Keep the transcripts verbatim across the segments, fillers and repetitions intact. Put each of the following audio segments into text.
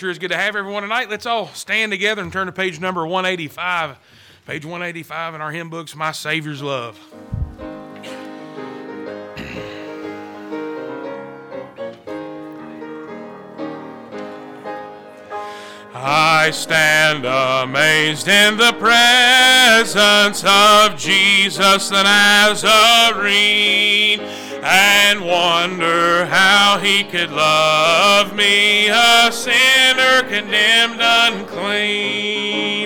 sure is good to have everyone tonight. Let's all stand together and turn to page number one eighty-five. Page one eighty-five in our hymn books, My Savior's Love. I stand amazed in the presence of Jesus the Nazarene, and wonder how he could love me, a sinner condemned unclean.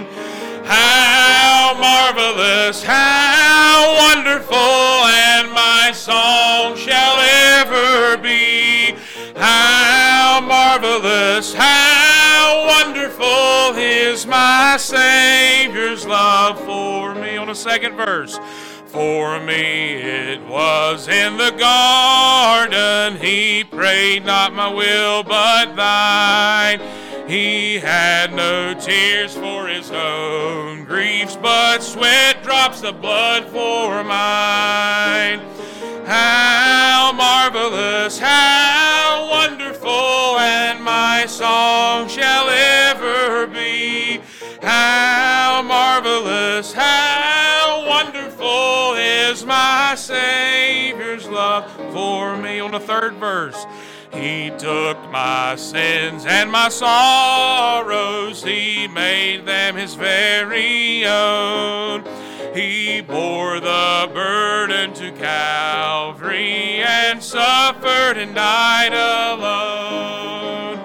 How marvelous, how wonderful, and my song shall ever be. How marvelous, how wonderful is my Savior's love for me. On the second verse. For me it was in the garden, he prayed not my will but thine. He had no tears for his own griefs, but sweat drops of blood for mine. How marvelous, how wonderful, and my song shall ever be. How marvelous, how wonderful is my Savior's love for me. On the third verse. He took my sins and my sorrows, he made them his very own. He bore the burden to Calvary and suffered and died alone.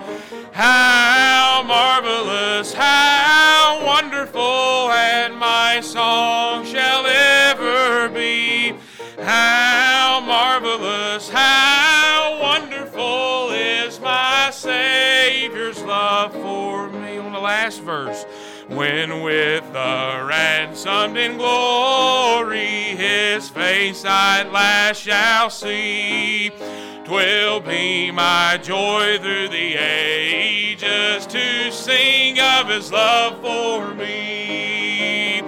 How marvelous, how wonderful, and my song shall ever be. How marvelous, how wonderful is my Savior's love for me. On the last verse. When with the ransomed in glory his face I at last shall see, 'twill be my joy through the ages to sing of his love for me.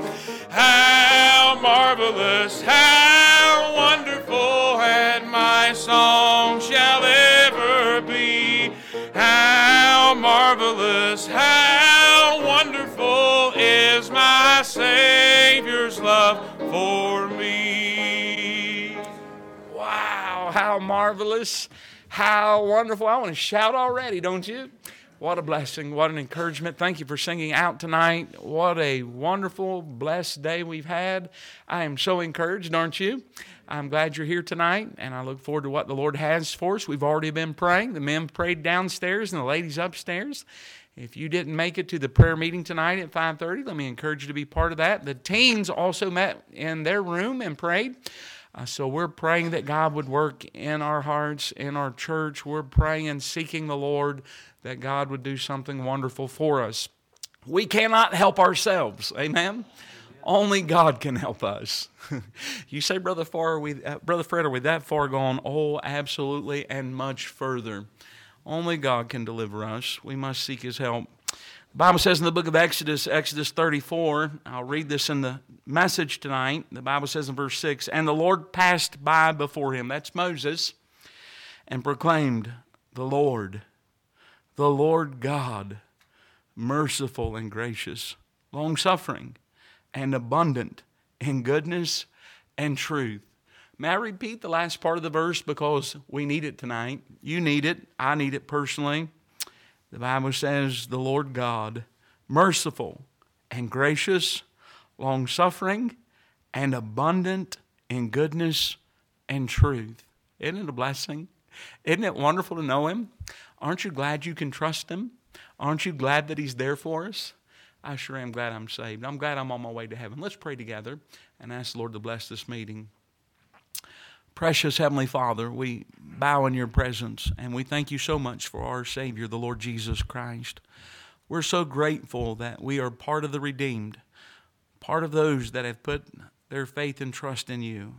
How marvelous, how wonderful, and my song shall ever be. How marvelous, how wonderful is my Savior's love for me. Wow, how marvelous, how wonderful. I want to shout already, don't you? What a blessing, what an encouragement. Thank you for singing out tonight. What a wonderful, blessed day we've had. I am so encouraged, aren't you? I'm glad you're here tonight, and I look forward to what the Lord has for us. We've already been praying. The men prayed downstairs and the ladies upstairs. If you didn't make it to the prayer meeting tonight at five thirty, let me encourage you to be part of that. The teens also met in their room and prayed. Uh, so we're praying that God would work in our hearts, in our church. We're praying and seeking the Lord that God would do something wonderful for us. We cannot help ourselves. Amen? Only God can help us. You say, Brother Far, are we, uh, Brother Fred, are we that far gone? Oh, absolutely, and much further. Only God can deliver us. We must seek his help. The Bible says in the book of Exodus, Exodus thirty-four, I'll read this in the message tonight. The Bible says in verse six, and the Lord passed by before him, that's Moses, and proclaimed, the Lord, the Lord God, merciful and gracious, long-suffering, and abundant in goodness and truth. May I repeat the last part of the verse because we need it tonight. You need it. I need it personally. The Bible says, the Lord God, merciful and gracious, long-suffering, and abundant in goodness and truth. Isn't it a blessing? Isn't it wonderful to know him? Aren't you glad you can trust him? Aren't you glad that he's there for us? I sure am glad I'm saved. I'm glad I'm on my way to heaven. Let's pray together and ask the Lord to bless this meeting. Precious Heavenly Father, we bow in your presence, and we thank you so much for our Savior, the Lord Jesus Christ. We're so grateful that we are part of the redeemed, part of those that have put their faith and trust in you.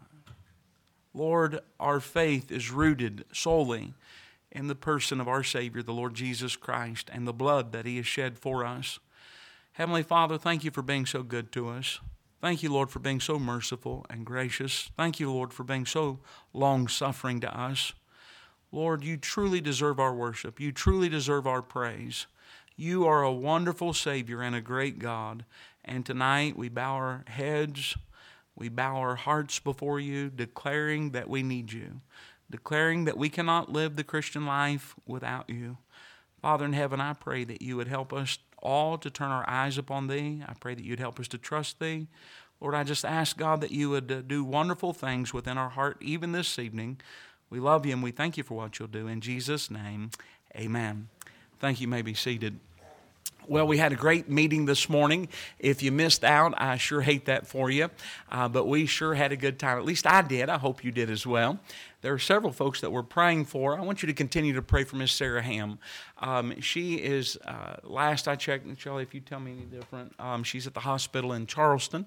Lord, our faith is rooted solely in the person of our Savior, the Lord Jesus Christ, and the blood that he has shed for us. Heavenly Father, thank you for being so good to us. Thank you, Lord, for being so merciful and gracious. Thank you, Lord, for being so long-suffering to us. Lord, you truly deserve our worship. You truly deserve our praise. You are a wonderful Savior and a great God. And tonight we bow our heads, we bow our hearts before you, declaring that we need you, declaring that we cannot live the Christian life without you. Father in heaven, I pray that you would help us all to turn our eyes upon thee. I pray that you'd help us to trust thee. Lord, I just ask, God, that you would uh, do wonderful things within our heart, even this evening. We love you and we thank you for what you'll do. In Jesus' name, amen. Thank you. You may be seated. Well, we had a great meeting this morning. If you missed out, I sure hate that for you. Uh, but we sure had a good time. At least I did. I hope you did as well. There are several folks that we're praying for. I want you to continue to pray for Miss Sarah Ham. Um, she is, uh, last I checked, and Charlie, if you tell me any different, um, she's at the hospital in Charleston.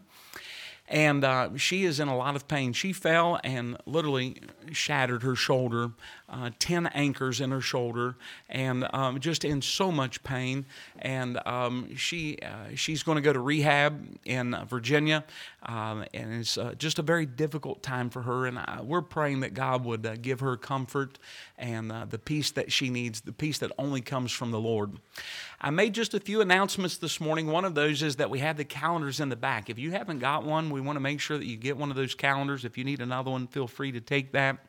And uh, she is in a lot of pain. She fell and literally shattered her shoulder, uh, ten anchors in her shoulder, and um, just in so much pain. And um, she uh, she's going to go to rehab in Virginia, um, and it's uh, just a very difficult time for her. And I, we're praying that God would uh, give her comfort and uh, the peace that she needs, the peace that only comes from the Lord. I made just a few announcements this morning. One of those is that we have the calendars in the back. If you haven't got one, we want to make sure that you get one of those calendars. If you need another one, feel free to take that.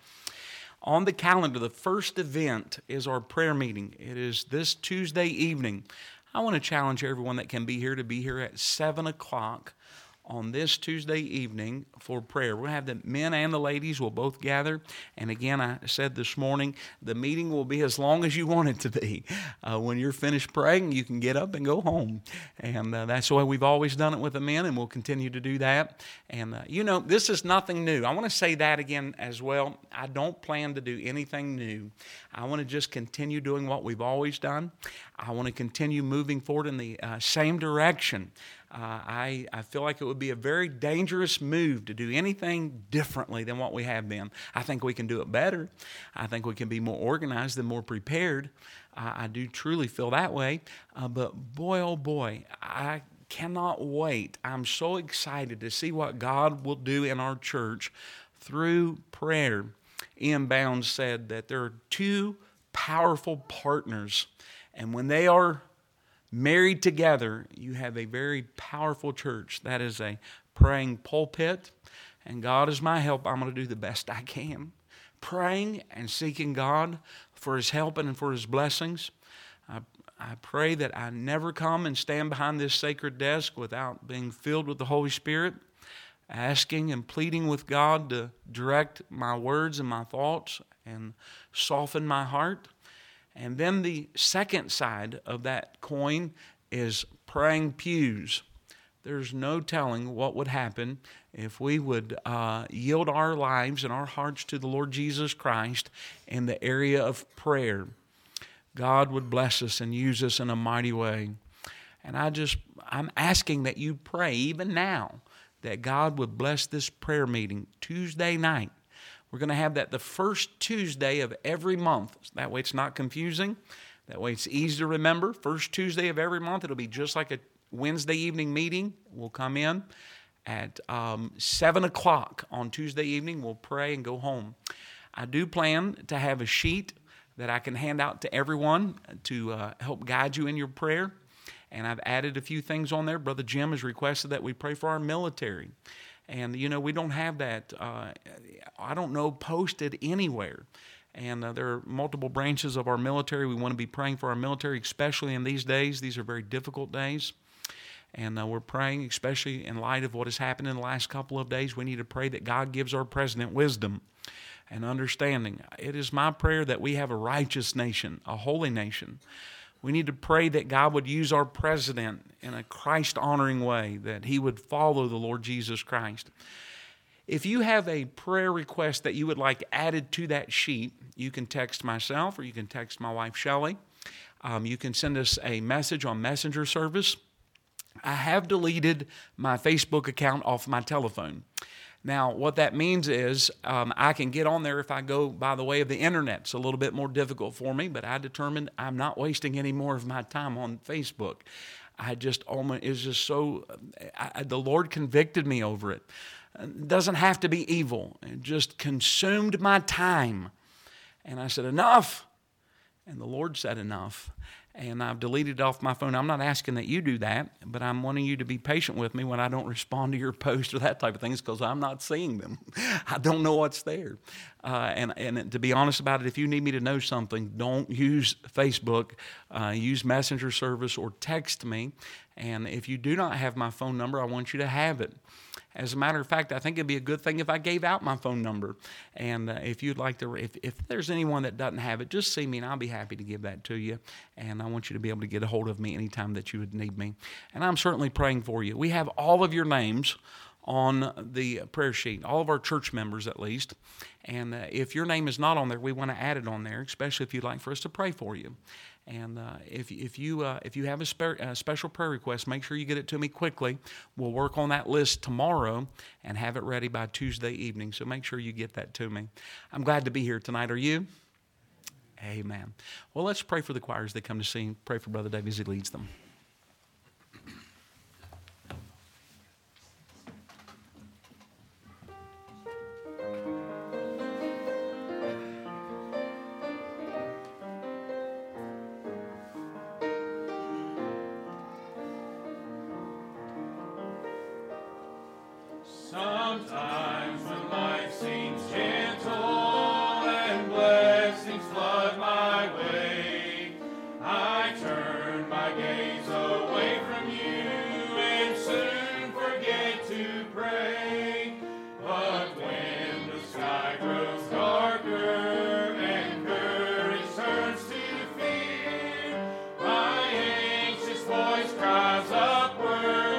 On the calendar, the first event is our prayer meeting. It is this Tuesday evening. I want to challenge everyone that can be here to be here at seven o'clock on this Tuesday evening for prayer. We'll have the men and the ladies will both gather. And again, I said this morning, the meeting will be as long as you want it to be. Uh, when you're finished praying, you can get up and go home. And uh, that's the way we've always done it with the men, and we'll continue to do that. And, uh, you know, this is nothing new. I want to say that again as well. I don't plan to do anything new. I want to just continue doing what we've always done. I want to continue moving forward in the uh, same direction. Uh, I, I feel like it would be a very dangerous move to do anything differently than what we have been. I think we can do it better. I think we can be more organized and more prepared. Uh, I do truly feel that way. Uh, but boy, oh boy, I cannot wait. I'm so excited to see what God will do in our church through prayer. Ian Bounds said that there are two powerful partners, and when they are married together, you have a very powerful church. That is a praying pulpit, and God is my help. I'm going to do the best I can. Praying and seeking God for His help and for His blessings. I, I pray that I never come and stand behind this sacred desk without being filled with the Holy Spirit, asking and pleading with God to direct my words and my thoughts and soften my heart. And then the second side of that coin is praying pews. There's no telling what would happen if we would uh, yield our lives and our hearts to the Lord Jesus Christ in the area of prayer. God would bless us and use us in a mighty way. And I just, I'm asking that you pray even now that God would bless this prayer meeting Tuesday night. We're going to have that the first Tuesday of every month. That way it's not confusing. That way it's easy to remember. First Tuesday of every month, it'll be just like a Wednesday evening meeting. We'll come in at um, seven o'clock on Tuesday evening. We'll pray and go home. I do plan to have a sheet that I can hand out to everyone to uh, help guide you in your prayer. And I've added a few things on there. Brother Jim has requested that we pray for our military. And, you know, we don't have that, uh, I don't know, posted anywhere. And uh, there are multiple branches of our military. We want to be praying for our military, especially in these days. These are very difficult days. And uh, we're praying, especially in light of what has happened in the last couple of days. We need to pray that God gives our president wisdom and understanding. It is my prayer that we have a righteous nation, a holy nation. We need to pray that God would use our president in a Christ-honoring way, that he would follow the Lord Jesus Christ. If you have a prayer request that you would like added to that sheet, you can text myself or you can text my wife, Shelley. Um, you can send us a message on Messenger service. I have deleted my Facebook account off my telephone. Now, what that means is um, I can get on there if I go by the way of the internet. It's a little bit more difficult for me, but I determined I'm not wasting any more of my time on Facebook. I just, almost, it was just so, I, the Lord convicted me over it. It doesn't have to be evil. It just consumed my time. And I said, enough. And the Lord said enough. and I've deleted it off my phone. I'm not asking that you do that, but I'm wanting you to be patient with me when I don't respond to your post or that type of things, because I'm not seeing them. I don't know what's there. Uh, and, and to be honest about it, if you need me to know something, don't use Facebook. Uh, use Messenger service or text me. And if you do not have my phone number, I want you to have it. As a matter of fact, I think it'd be a good thing if I gave out my phone number. And uh, if you'd like to, if, if there's anyone that doesn't have it, just see me and I'll be happy to give that to you. And I want you to be able to get a hold of me anytime that you would need me. And I'm certainly praying for you. We have all of your names on the prayer sheet, all of our church members at least. And uh, if your name is not on there, we want to add it on there, especially if you'd like for us to pray for you. And uh, if if you uh, if you have a, spe- a special prayer request, make sure you get it to me quickly. We'll work on that list tomorrow and have it ready by Tuesday evening. So make sure you get that to me. I'm glad to be here tonight. Are you? Amen. Well, let's pray for the choirs that come to sing. Pray for Brother Dave as he leads them. Sometimes when life seems gentle and blessings flood my way, I turn my gaze away from you and soon forget to pray. But when the sky grows darker and courage turns to fear, my anxious voice cries upward.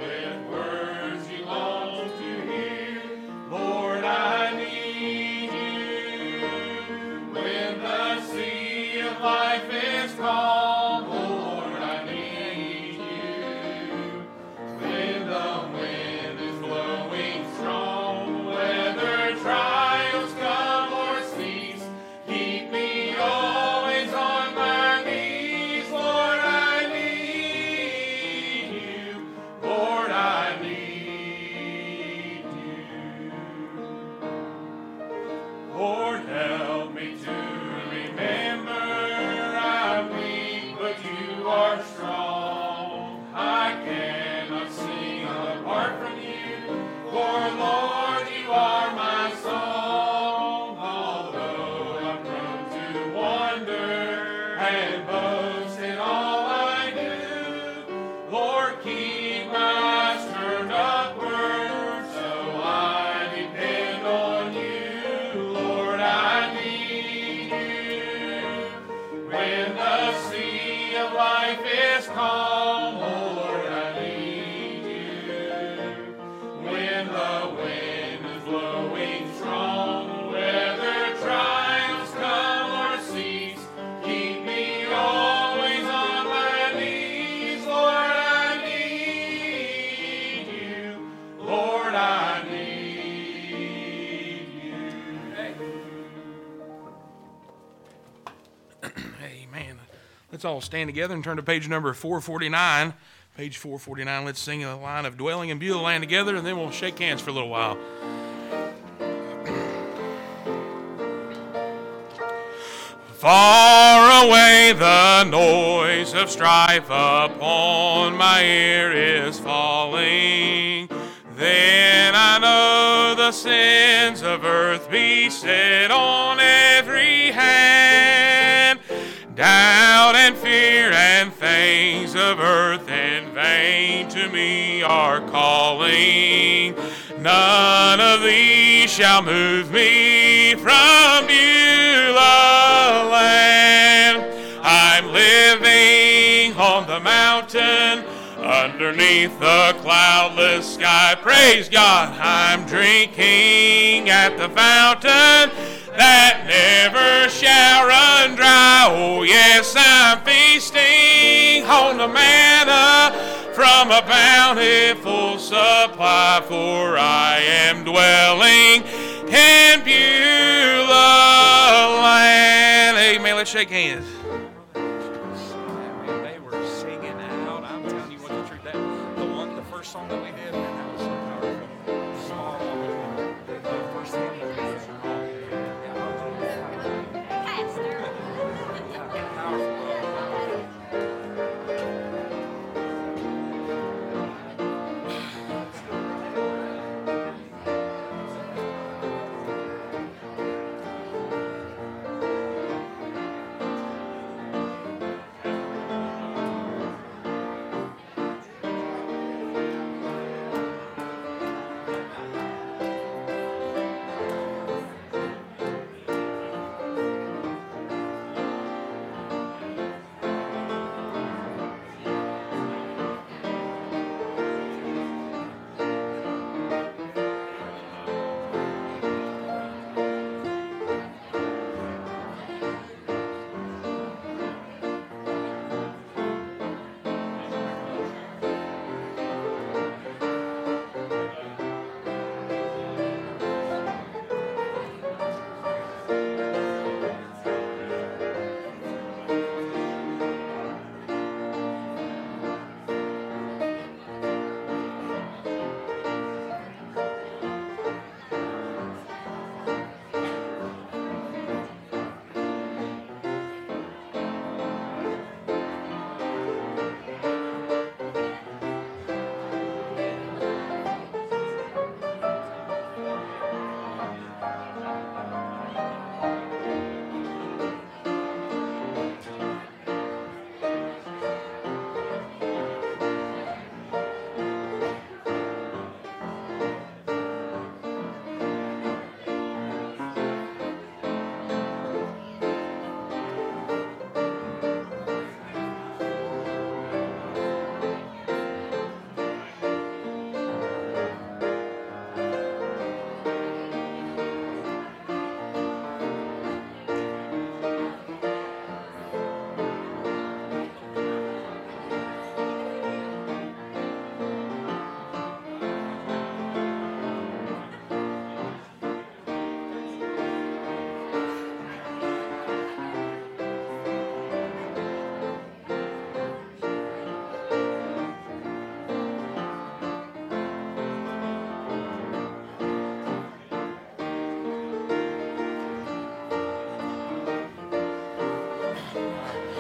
Let's all stand together and turn to page number four forty-nine. Page four forty-nine, let's sing a line of Dwelling in Beulah Land together, and then we'll shake hands for a little while. Far away the noise of strife upon my ear is falling. Then I know the sins of earth beset on every hand. Doubt and fear and things of earth in vain to me are calling. None of these shall move me from Beulah land. I'm living on the mountain underneath the cloudless sky. Praise God, I'm drinking at the fountain that never shall run dry. Oh yes, I'm feasting on the manna from a bountiful supply, for I am dwelling in Beulah land. Amen. Let's shake hands. They were singing out. I'm telling you what the truth. That the one, the first song that we did, man, that was so powerful. Small one. The first thing we did.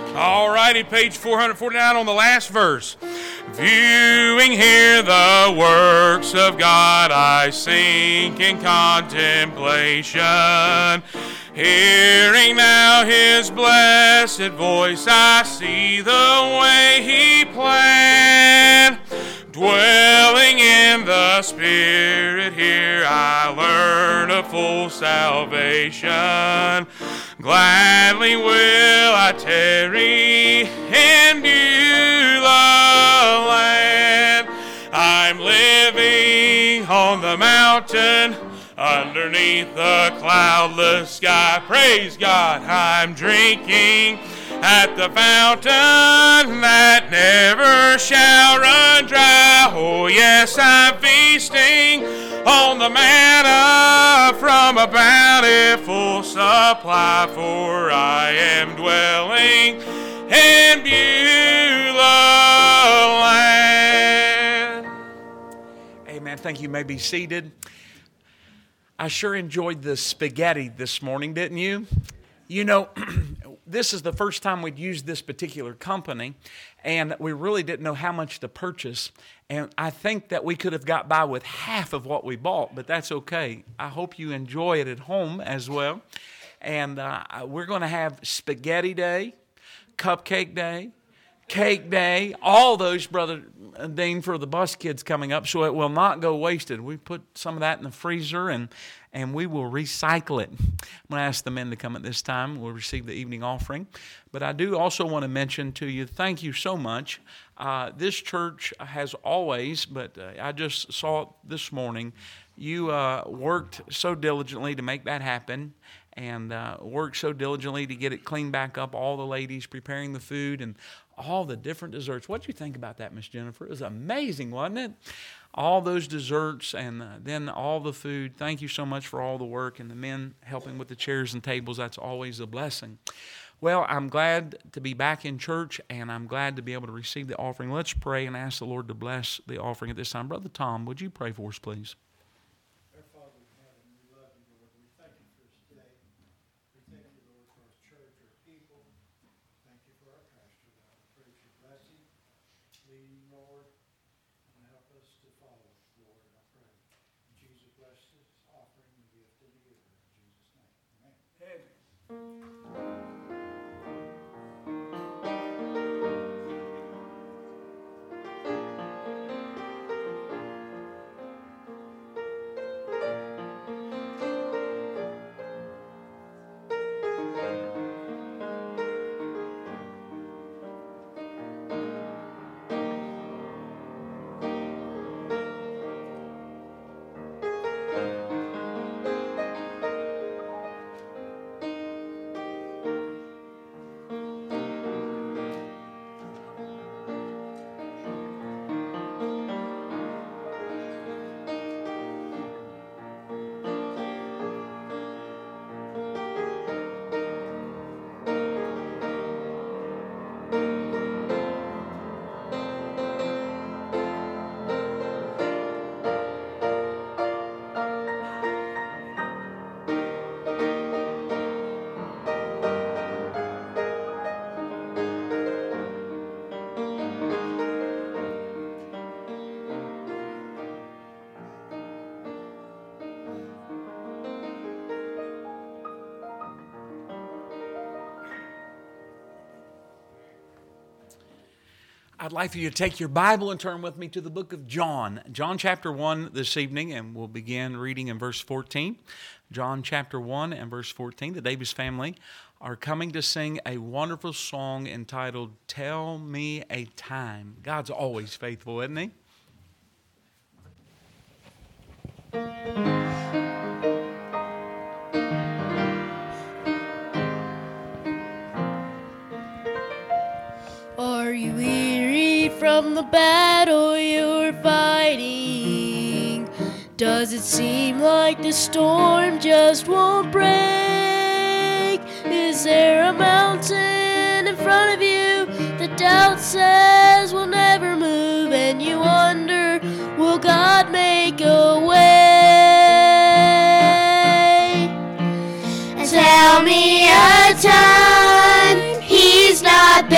All righty, page four forty-nine on the last verse. Viewing here the works of God, I sink in contemplation. Hearing now His blessed voice, I see the way He planned. Dwelling in the Spirit here, I learn of full salvation. Gladly will I tarry in Beulah land. I'm living on the mountain underneath the cloudless sky. Praise God, I'm drinking at the fountain that never shall run dry. Oh yes, I'm feasting on the manna from a bountiful supply, for I am dwelling in Beulah land. Amen. Thank you. You may be seated. I sure enjoyed the spaghetti this morning, didn't you? You know, this is the first time we'd used this particular company, and we really didn't know how much to purchase. And I think that we could have got by with half of what we bought, but that's okay. I hope you enjoy it at home as well. And uh, we're going to have spaghetti day, cupcake day, cake day, all those, Brother Dean, for the bus kids coming up, so it will not go wasted. We put some of that in the freezer, and and we will recycle it. I'm going to ask the men to come at this time. We'll receive the evening offering. But I do also want to mention to you, thank you so much. Uh, this church has always, but uh, I just saw it this morning, you uh, worked so diligently to make that happen, and uh, worked so diligently to get it cleaned back up, all the ladies preparing the food and all the different desserts. What did you think about that, Miss Jennifer? It was amazing, wasn't it? All those desserts and uh, then all the food. Thank you so much for all the work, and the men helping with the chairs and tables. That's always a blessing. Well, I'm glad to be back in church, and I'm glad to be able to receive the offering. Let's pray and ask the Lord to bless the offering at this time. Brother Tom, would you pray for us, please? Our Father in heaven, we love you, Lord. We thank you for this day. We thank you, Lord, for our church, our people. Thank you for our pastor, God. I pray for your blessing, leading, Lord, and help us to follow, Lord. I pray. In Jesus, bless this offering and gift to the giver. In Jesus' name, amen. I'd like for you to take your Bible and turn with me to the book of John. John chapter one this evening, and we'll begin reading in verse fourteen. John chapter one and verse fourteen. The Davis family are coming to sing a wonderful song entitled, Tell Me a Time. God's always faithful, isn't He? Are you weary from the battle you're fighting? Does it seem like the storm just won't break? Is there a mountain in front of you that doubt says will never move, and you wonder, will God make a way? Tell me a time He's not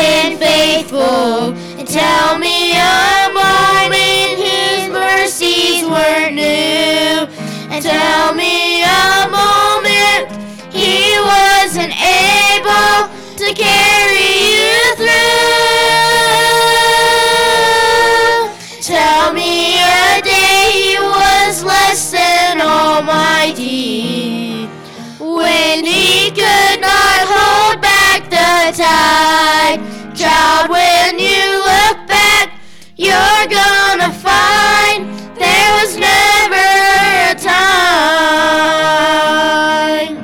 tell me a moment he wasn't able to carry you through. Tell me a day he was less than almighty, when he could not hold back the tide. Child, when you look back, you're gonna find there was never a time.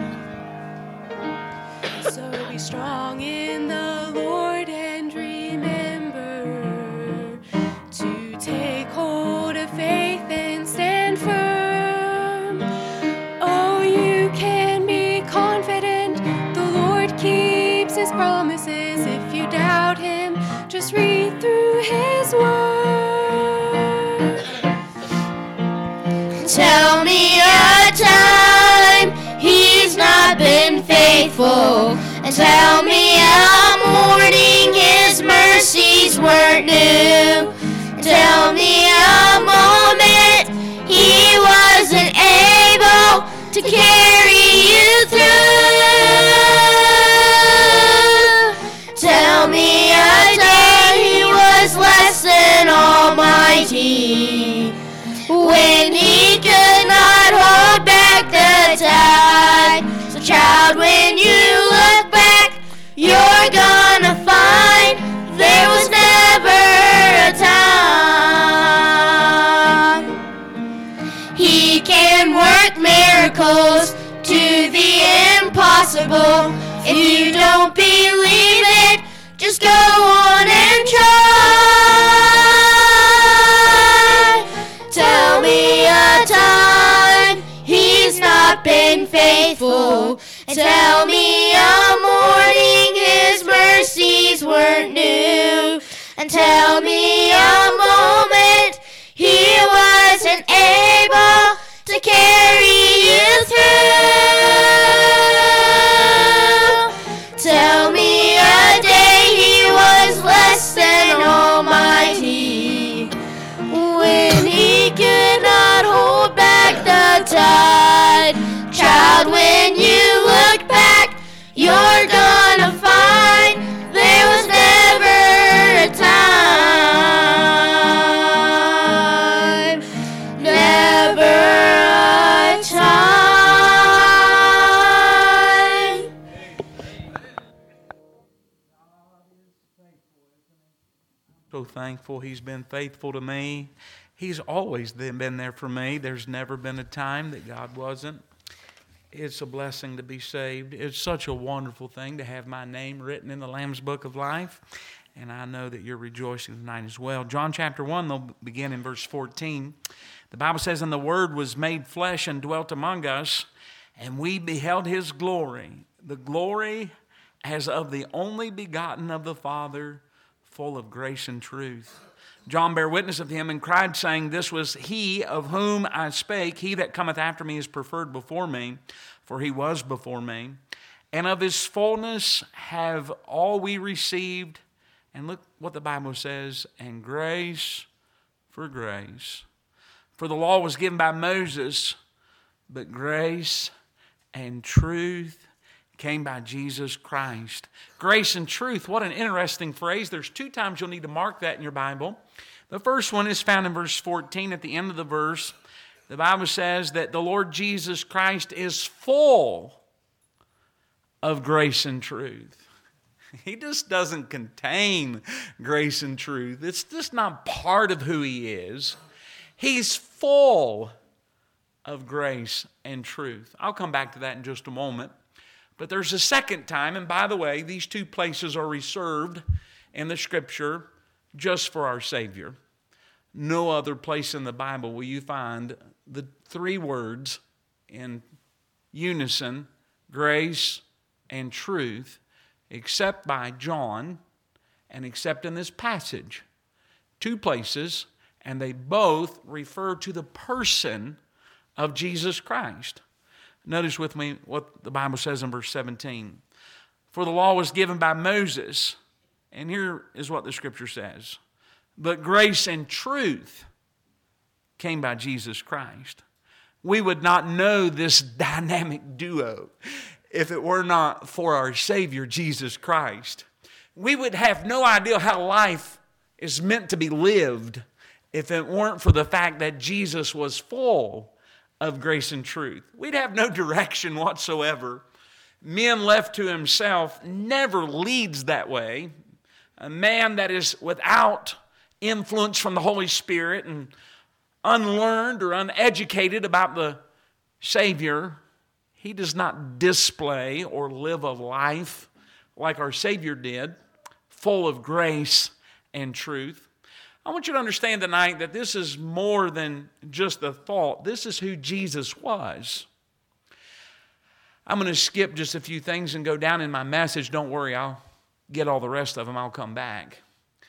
So be strong in the Lord and remember to take hold of faith and stand firm. Oh, you can be confident the Lord keeps his promises. If you doubt him, just read through his word. Tell me a time he's not been faithful, and tell me a morning his mercies weren't new. Tell me a moment he wasn't able to carry you through. Tell me a day he was less than almighty, when he could not hold back the tide. So child, when you look back, you're gonna find there was never a time. He can work miracles to the impossible. If you don't believe it, just go on and try. Tell me a time he's not been faithful, and tell me a morning his mercies weren't new, and tell me a moment he wasn't able to carry you through. Tell me a day he was less than almighty, when he could not hold back the tide. Child, when you look back, you're gonna find there was never a time. Never a time. So thankful he's been faithful to me. He's always been there for me. There's never been a time that God wasn't. It's a blessing to be saved. It's such a wonderful thing to have my name written in the Lamb's Book of Life. And I know that you're rejoicing tonight as well. John chapter one, they'll begin in verse fourteen. The Bible says, "And the Word was made flesh and dwelt among us, and we beheld his glory. The glory as of the only begotten of the Father, full of grace and truth. John bare witness of him and cried, saying, This was he of whom I spake. He that cometh after me is preferred before me, for he was before me. And of his fullness have all we received." And look what the Bible says, "and grace for grace. For the law was given by Moses, but grace and truth came by Jesus Christ." Grace and truth, what an interesting phrase. There's two times you'll need to mark that in your Bible. The first one is found in verse fourteen at the end of the verse. The Bible says that the Lord Jesus Christ is full of grace and truth. He just doesn't contain grace and truth. It's just not part of who he is. He's full of grace and truth. I'll come back to that in just a moment. But there's a second time, and by the way, these two places are reserved in the Scripture just for our Savior. No other place in the Bible will you find the three words in unison, grace and truth, except by John and except in this passage. Two places, and they both refer to the person of Jesus Christ. Notice with me what the Bible says in verse seventeen. "For the law was given by Moses," and here is what the Scripture says, "but grace and truth came by Jesus Christ." we would not know this dynamic duo if it were not for our Savior, Jesus Christ. We would have no idea how life is meant to be lived if it weren't for the fact that Jesus was full of grace and truth. We'd have no direction whatsoever. Men left to himself never leads that way. A man that is without influence from the Holy Spirit and unlearned or uneducated about the Savior, he does not display or live a life like our Savior did, full of grace and truth. I want you to understand tonight that this is more than just a thought. This is who Jesus was. I'm going to skip just a few things and go down in my message. Don't worry, I'll get all the rest of them. I'll come back.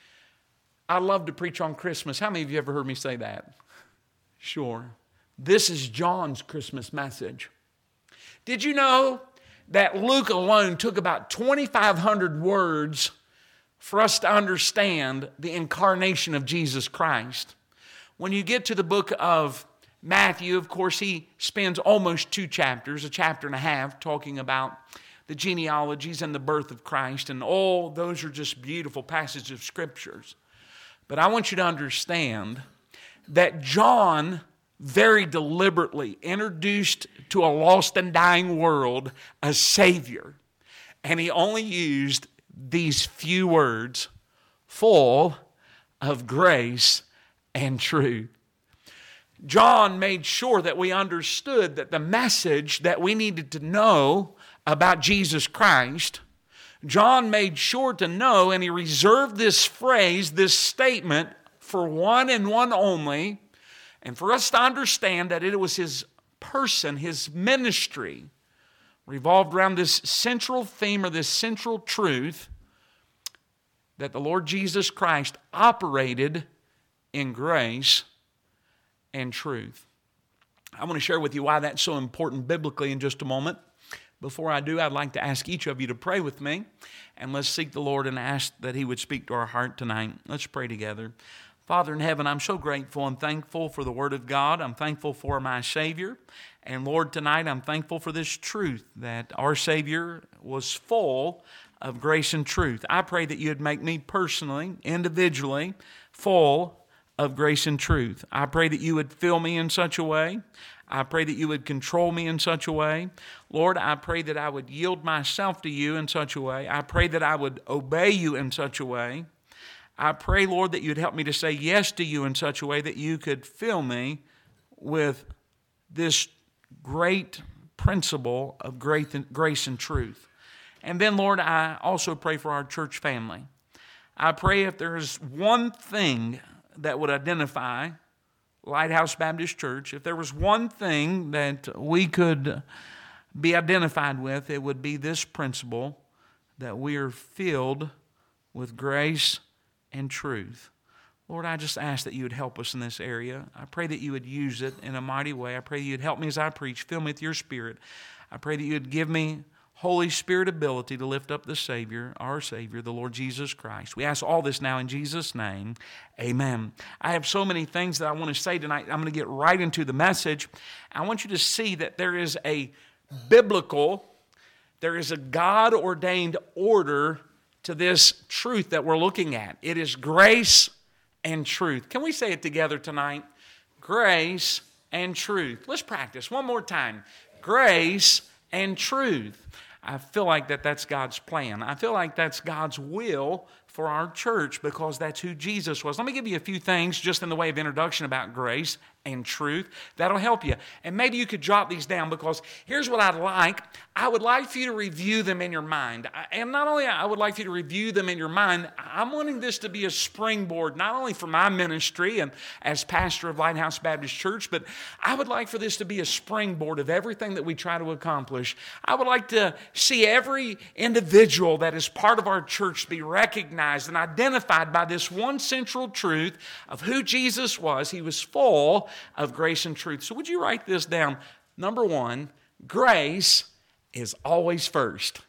I love to preach on Christmas. How many of you ever heard me say that? Sure. This is John's Christmas message. Did you know that Luke alone took about twenty-five hundred words for us to understand the incarnation of Jesus Christ? When you get to the book of Matthew, of course, he spends almost two chapters, a chapter and a half, talking about the genealogies and the birth of Christ, and all those are just beautiful passages of scriptures. But I want you to understand that John very deliberately introduced to a lost and dying world a Savior. And he only used these few words, full of grace and truth. John made sure that we understood that the message that we needed to know about Jesus Christ, John made sure to know, and he reserved this phrase, this statement, for one and one only, and for us to understand that it was his person, his ministry, revolved around this central theme or this central truth that the Lord Jesus Christ operated in grace and truth. I want to share with you why that's so important biblically in just a moment. Before I do, I'd like to ask each of you to pray with me, and let's seek the Lord and ask that He would speak to our heart tonight. Let's pray together. Father in heaven, I'm so grateful and thankful for the Word of God. I'm thankful for my Savior. And Lord, tonight I'm thankful for this truth that our Savior was full of grace and truth. I pray that you'd make me personally, individually, full of grace and truth. I pray that you would fill me in such a way. I pray that you would control me in such a way. Lord, I pray that I would yield myself to you in such a way. I pray that I would obey you in such a way. I pray, Lord, that you'd help me to say yes to you in such a way that you could fill me with this great principle of grace and truth. And then, Lord, I also pray for our church family. I pray if there's one thing that would identify Lighthouse Baptist Church, if there was one thing that we could be identified with, it would be this principle that we are filled with grace and truth. Lord, I just ask that you would help us in this area. I pray that you would use it in a mighty way. I pray that you'd help me as I preach. Fill me with your Spirit. I pray that you'd give me Holy Spirit ability to lift up the Savior, our Savior, the Lord Jesus Christ. We ask all this now in Jesus' name. Amen. I have so many things that I want to say tonight. I'm going to get right into the message. I want you to see that there is a biblical, there is a God-ordained order to this truth that we're looking at. It is grace and truth. Can we say it together tonight? Grace and truth. Let's practice one more time. Grace and truth. I feel like that that's God's plan. I feel like that's God's will for our church because that's who Jesus was. Let me give you a few things just in the way of introduction about grace and truth. That'll help you. And maybe you could jot these down because here's what I'd like. I would like for you to review them in your mind. And not only I would like for you to review them in your mind, I'm wanting this to be a springboard, not only for my ministry and as pastor of Lighthouse Baptist Church, but I would like for this to be a springboard of everything that we try to accomplish. I would like to see every individual that is part of our church be recognized and identified by this one central truth of who Jesus was. He was full of grace and truth. So would you write this down? Number one, grace is always first.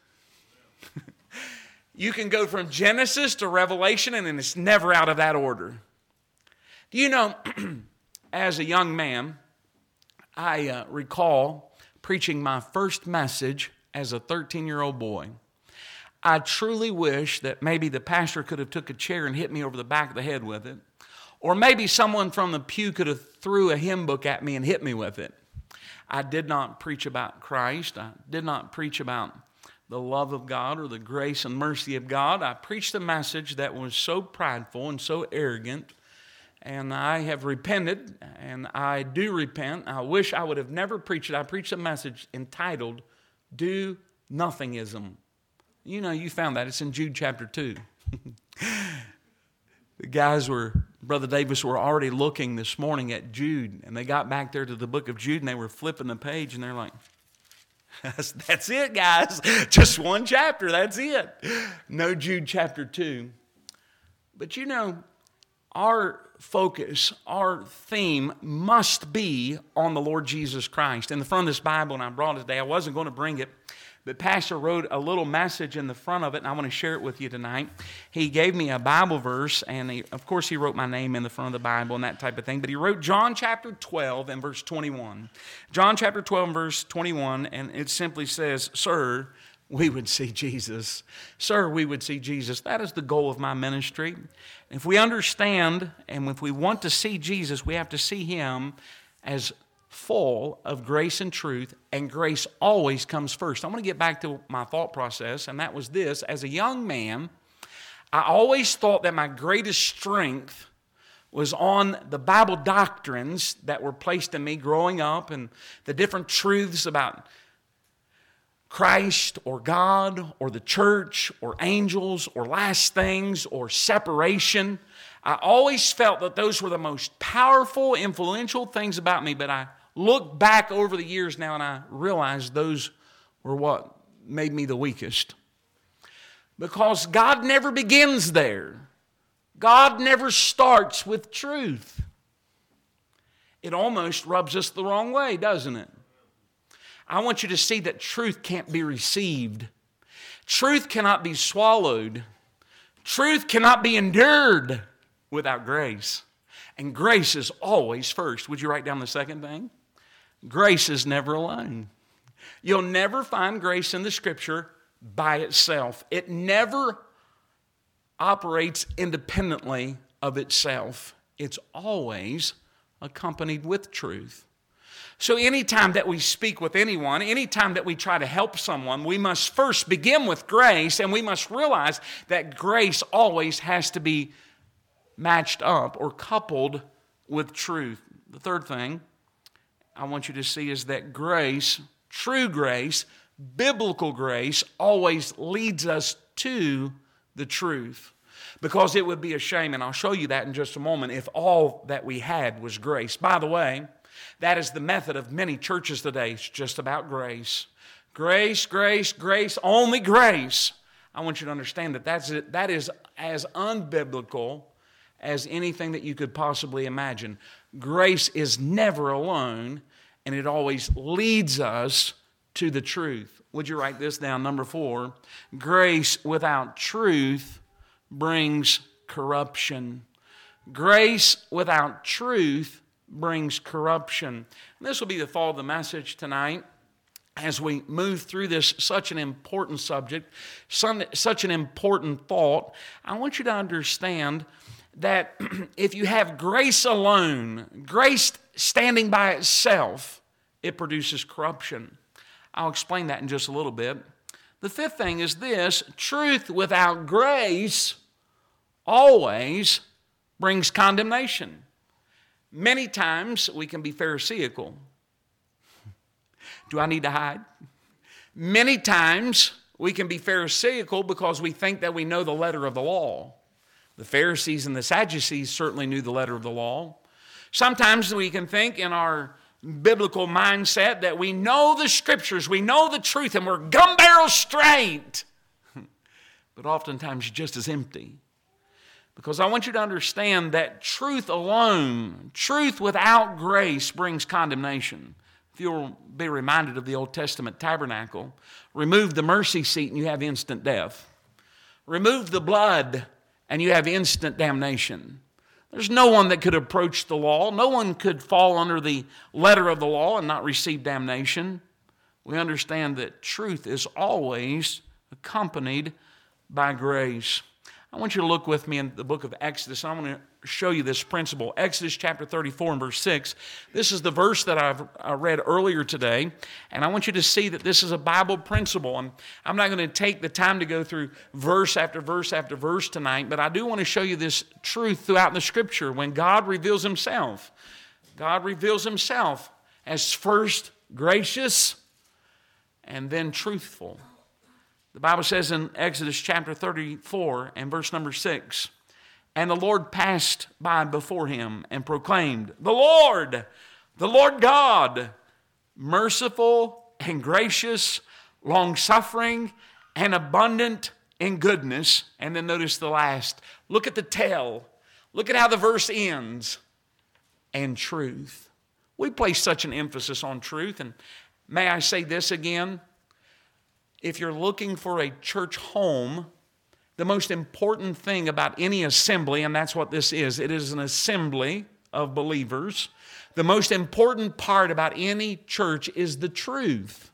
You can go from Genesis to Revelation and it's never out of that order. Do you know, as a young man, I uh, recall preaching my first message as a thirteen-year-old boy. I truly wish that maybe the pastor could have took a chair and hit me over the back of the head with it. Or maybe someone from the pew could have threw a hymn book at me and hit me with it. I did not preach about Christ. I did not preach about the love of God or the grace and mercy of God. I preached a message that was so prideful and so arrogant. And I have repented, and I do repent. I wish I would have never preached it. I preached a message entitled, Do Nothingism. You know, you found that. It's in Jude chapter two. The guys were, Brother Davis, were already looking this morning at Jude, and they got back there to the book of Jude, and they were flipping the page, and they're like, that's, that's it, guys. Just one chapter, that's it. No Jude chapter two. But you know, our focus, our theme must be on the Lord Jesus Christ. In the front of this Bible, and I brought it today, I wasn't going to bring it, but Pastor wrote a little message in the front of it, and I want to share it with you tonight. He gave me a Bible verse, and he, of course he wrote my name in the front of the Bible and that type of thing, but he wrote John chapter twelve and verse twenty-one. John chapter twelve and verse twenty-one, and it simply says, Sir, we would see Jesus. Sir, we would see Jesus. That is the goal of my ministry. If we understand, and if we want to see Jesus, we have to see Him as full of grace and truth, and grace always comes first. I want to get back to my thought process, and that was this. As a young man, I always thought that my greatest strength was on the Bible doctrines that were placed in me growing up and the different truths about Christ or God or the church or angels or last things or separation. I always felt that those were the most powerful, influential things about me, but I look back over the years now and I realize those were what made me the weakest. Because God never begins there. God never starts with truth. It almost rubs us the wrong way, doesn't it? I want you to see that truth can't be received. Truth cannot be swallowed. Truth cannot be endured without grace. And grace is always first. Would you write down the second thing? Grace is never alone. You'll never find grace in the Scripture by itself. It never operates independently of itself. It's always accompanied with truth. So anytime that we speak with anyone, anytime that we try to help someone, we must first begin with grace, and we must realize that grace always has to be matched up or coupled with truth. The third thing I want you to see is that grace, true grace, biblical grace, always leads us to the truth. Because it would be a shame, and I'll show you that in just a moment, if all that we had was grace. By the way, that is the method of many churches today. It's just about grace. Grace, grace, grace, only grace. I want you to understand that that's it. That is as unbiblical as anything that you could possibly imagine. Grace is never alone, and it always leads us to the truth. Would you write this down? Number four, grace without truth brings corruption. Grace without truth brings corruption. And this will be the fall of the message tonight as we move through this such an important subject, such an important thought. I want you to understand that if you have grace alone, grace standing by itself, it produces corruption. I'll explain that in just a little bit. The fifth thing is this: truth without grace always brings condemnation. Many times we can be Pharisaical. Do I need to hide? Many times we can be Pharisaical because we think that we know the letter of the law. The Pharisees and the Sadducees certainly knew the letter of the law. Sometimes we can think in our biblical mindset that we know the Scriptures, we know the truth, and we're gun barrel straight. But oftentimes just as empty. Because I want you to understand that truth alone, truth without grace brings condemnation. If you'll be reminded of the Old Testament tabernacle, remove the mercy seat and you have instant death. Remove the blood and you have instant damnation. There's no one that could approach the law. No one could fall under the letter of the law and not receive damnation. We understand that truth is always accompanied by grace. I want you to look with me in the book of Exodus. I want to show you this principle. Exodus chapter thirty-four and verse six. This is the verse that I've I read earlier today, and I want you to see that this is a Bible principle. And I'm not going to take the time to go through verse after verse after verse tonight, but I do want to show you this truth throughout the Scripture. When God reveals Himself, God reveals Himself as first gracious and then truthful. The Bible says in Exodus chapter thirty-four and verse number six, and the Lord passed by before him and proclaimed, the Lord, the Lord God, merciful and gracious, long-suffering and abundant in goodness. And then notice the last. Look at the tail. Look at how the verse ends. And truth. We place such an emphasis on truth. And may I say this again? If you're looking for a church home, the most important thing about any assembly, and that's what this is, it is an assembly of believers. The most important part about any church is the truth.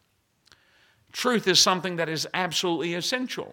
Truth is something that is absolutely essential,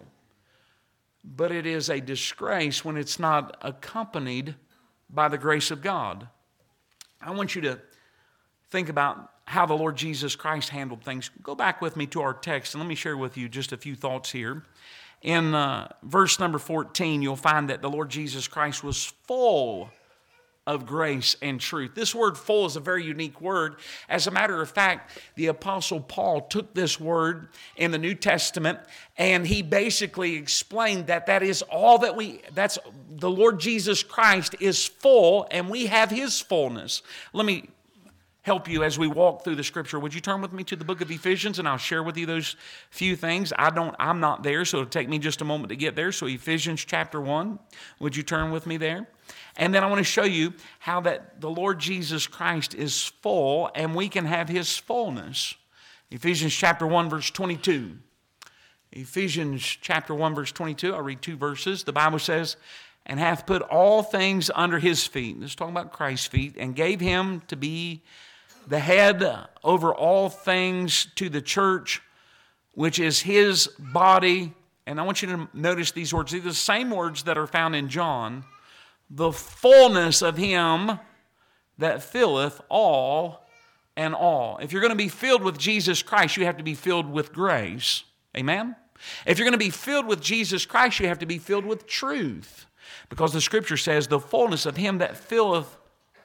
but it is a disgrace when it's not accompanied by the grace of God. I want you to think about how the Lord Jesus Christ handled things. Go back with me to our text, and let me share with you just a few thoughts here. In uh, verse number fourteen, you'll find that the Lord Jesus Christ was full of grace and truth. This word full is a very unique word. As a matter of fact, the Apostle Paul took this word in the New Testament, and he basically explained that that is all that we, that's the Lord Jesus Christ is full, and we have His fullness. Let me help you as we walk through the Scripture. Would you turn with me to the book of Ephesians, and I'll share with you those few things. I don't, I'm not there, so it'll take me just a moment to get there. So Ephesians chapter one, would you turn with me there? And then I want to show you how that the Lord Jesus Christ is full, and we can have His fullness. Ephesians chapter one, verse twenty-two. Ephesians chapter one, verse twenty-two. I'll read two verses. The Bible says, and hath put all things under His feet. This is talking about Christ's feet. And gave Him to be the head over all things to the church, which is His body. And I want you to notice these words. These are the same words that are found in John. The fullness of Him that filleth all and all. If you're going to be filled with Jesus Christ, you have to be filled with grace. Amen? If you're going to be filled with Jesus Christ, you have to be filled with truth. Because the Scripture says, the fullness of Him that filleth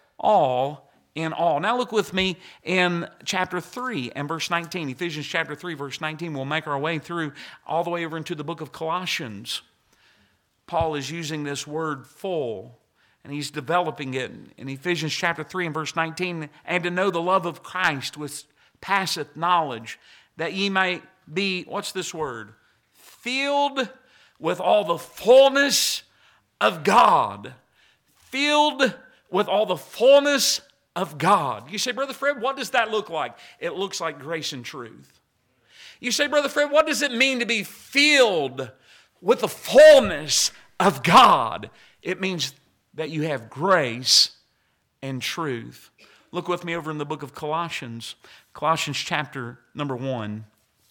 all in all. Now look with me in chapter three and verse nineteen. Ephesians chapter three, verse nineteen. We'll make our way through all the way over into the book of Colossians. Paul is using this word full, and he's developing it in Ephesians chapter three and verse nineteen. And to know the love of Christ which passeth knowledge, that ye may be, what's this word? Filled with all the fullness of God. Filled with all the fullness of God. You say, Brother Fred, what does that look like? It looks like grace and truth. You say, Brother Fred, what does it mean to be filled with the fullness of God? It means that you have grace and truth. Look with me over in the book of Colossians. Colossians chapter number one.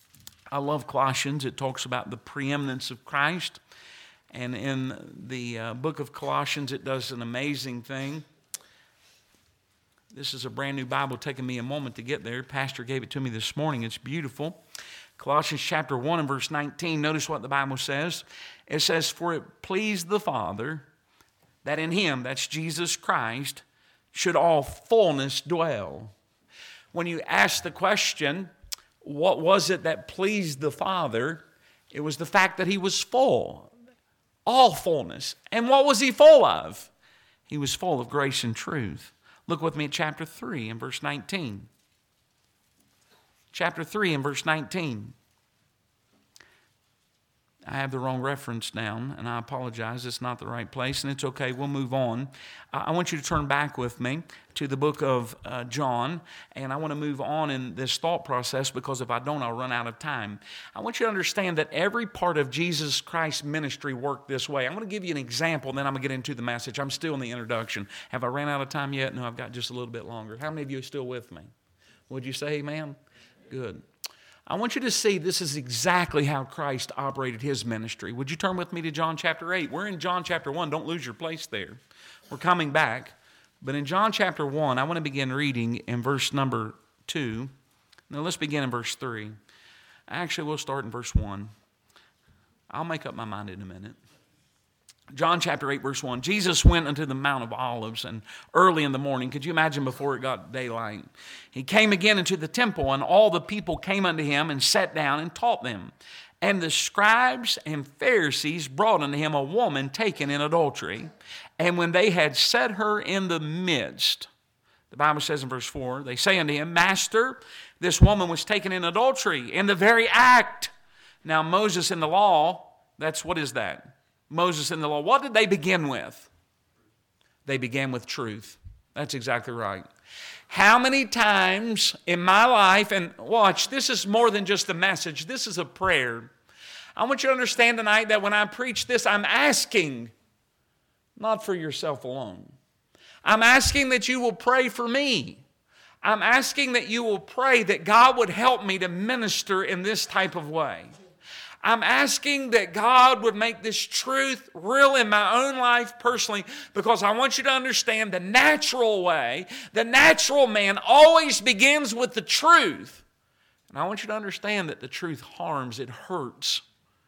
I love Colossians. It talks about the preeminence of Christ. And in the uh, book of Colossians, it does an amazing thing. This is a brand new Bible, taking me a moment to get there. Pastor gave it to me this morning. It's beautiful. Colossians chapter one and verse nineteen. Notice what the Bible says. It says, for it pleased the Father that in Him, that's Jesus Christ, should all fullness dwell. When you ask the question, what was it that pleased the Father? It was the fact that He was full. All fullness. And what was He full of? He was full of grace and truth. Look with me at chapter three and verse nineteen. Chapter three and verse nineteen. I have the wrong reference down, and I apologize. It's not the right place, and it's okay. We'll move on. I want you to turn back with me to the book of uh, John, and I want to move on in this thought process because if I don't, I'll run out of time. I want you to understand that every part of Jesus Christ's ministry worked this way. I'm going to give you an example, and then I'm going to get into the message. I'm still in the introduction. Have I ran out of time yet? No, I've got just a little bit longer. How many of you are still with me? Would you say amen? Good. I want you to see this is exactly how Christ operated his ministry. Would you turn with me to John chapter eight? We're in John chapter one. Don't lose your place there. We're coming back. But in John chapter one, I want to begin reading in verse number two. Now let's begin in verse three. Actually, we'll start in verse one. I'll make up my mind in a minute. John chapter eight, verse one. Jesus went unto the Mount of Olives, and early in the morning, could you imagine before it got daylight? He came again into the temple, and all the people came unto him and sat down and taught them. And the scribes and Pharisees brought unto him a woman taken in adultery. And when they had set her in the midst, the Bible says in verse four, they say unto him, Master, this woman was taken in adultery, in the very act. Now Moses in the law, that's, what is that? Moses in the law, what did they begin with? They began with truth. That's exactly right. How many times in my life, and watch, this is more than just a message, this is a prayer. I want you to understand tonight that when I preach this, I'm asking, not for yourself alone. I'm asking that you will pray for me. I'm asking that you will pray that God would help me to minister in this type of way. I'm asking that God would make this truth real in my own life personally, because I want you to understand the natural way, the natural man always begins with the truth. And I want you to understand that the truth harms, it hurts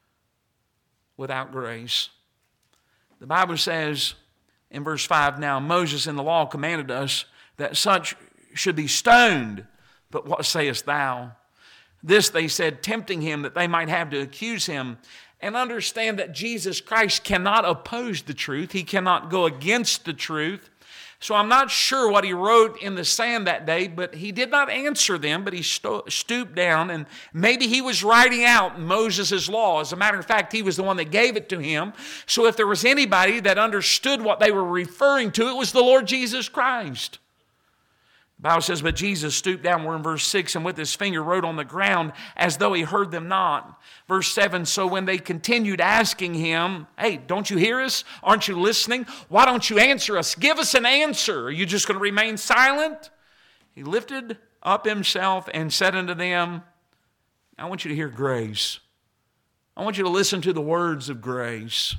without grace. The Bible says in verse five, now Moses in the law commanded us that such should be stoned, but what sayest thou? This they said, tempting him that they might have to accuse him. And understand that Jesus Christ cannot oppose the truth. He cannot go against the truth. So I'm not sure what he wrote in the sand that day, but he did not answer them, but he sto- stooped down, and maybe he was writing out Moses' law. As a matter of fact, he was the one that gave it to him. So if there was anybody that understood what they were referring to, it was the Lord Jesus Christ. The Bible says, but Jesus stooped down, we're in verse six, and with his finger wrote on the ground as though he heard them not. Verse seven, so when they continued asking him, hey, don't you hear us? Aren't you listening? Why don't you answer us? Give us an answer. Are you just going to remain silent? He lifted up himself and said unto them, I want you to hear grace. I want you to listen to the words of grace.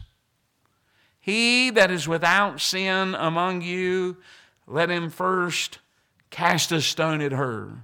He that is without sin among you, let him first cast a stone at her.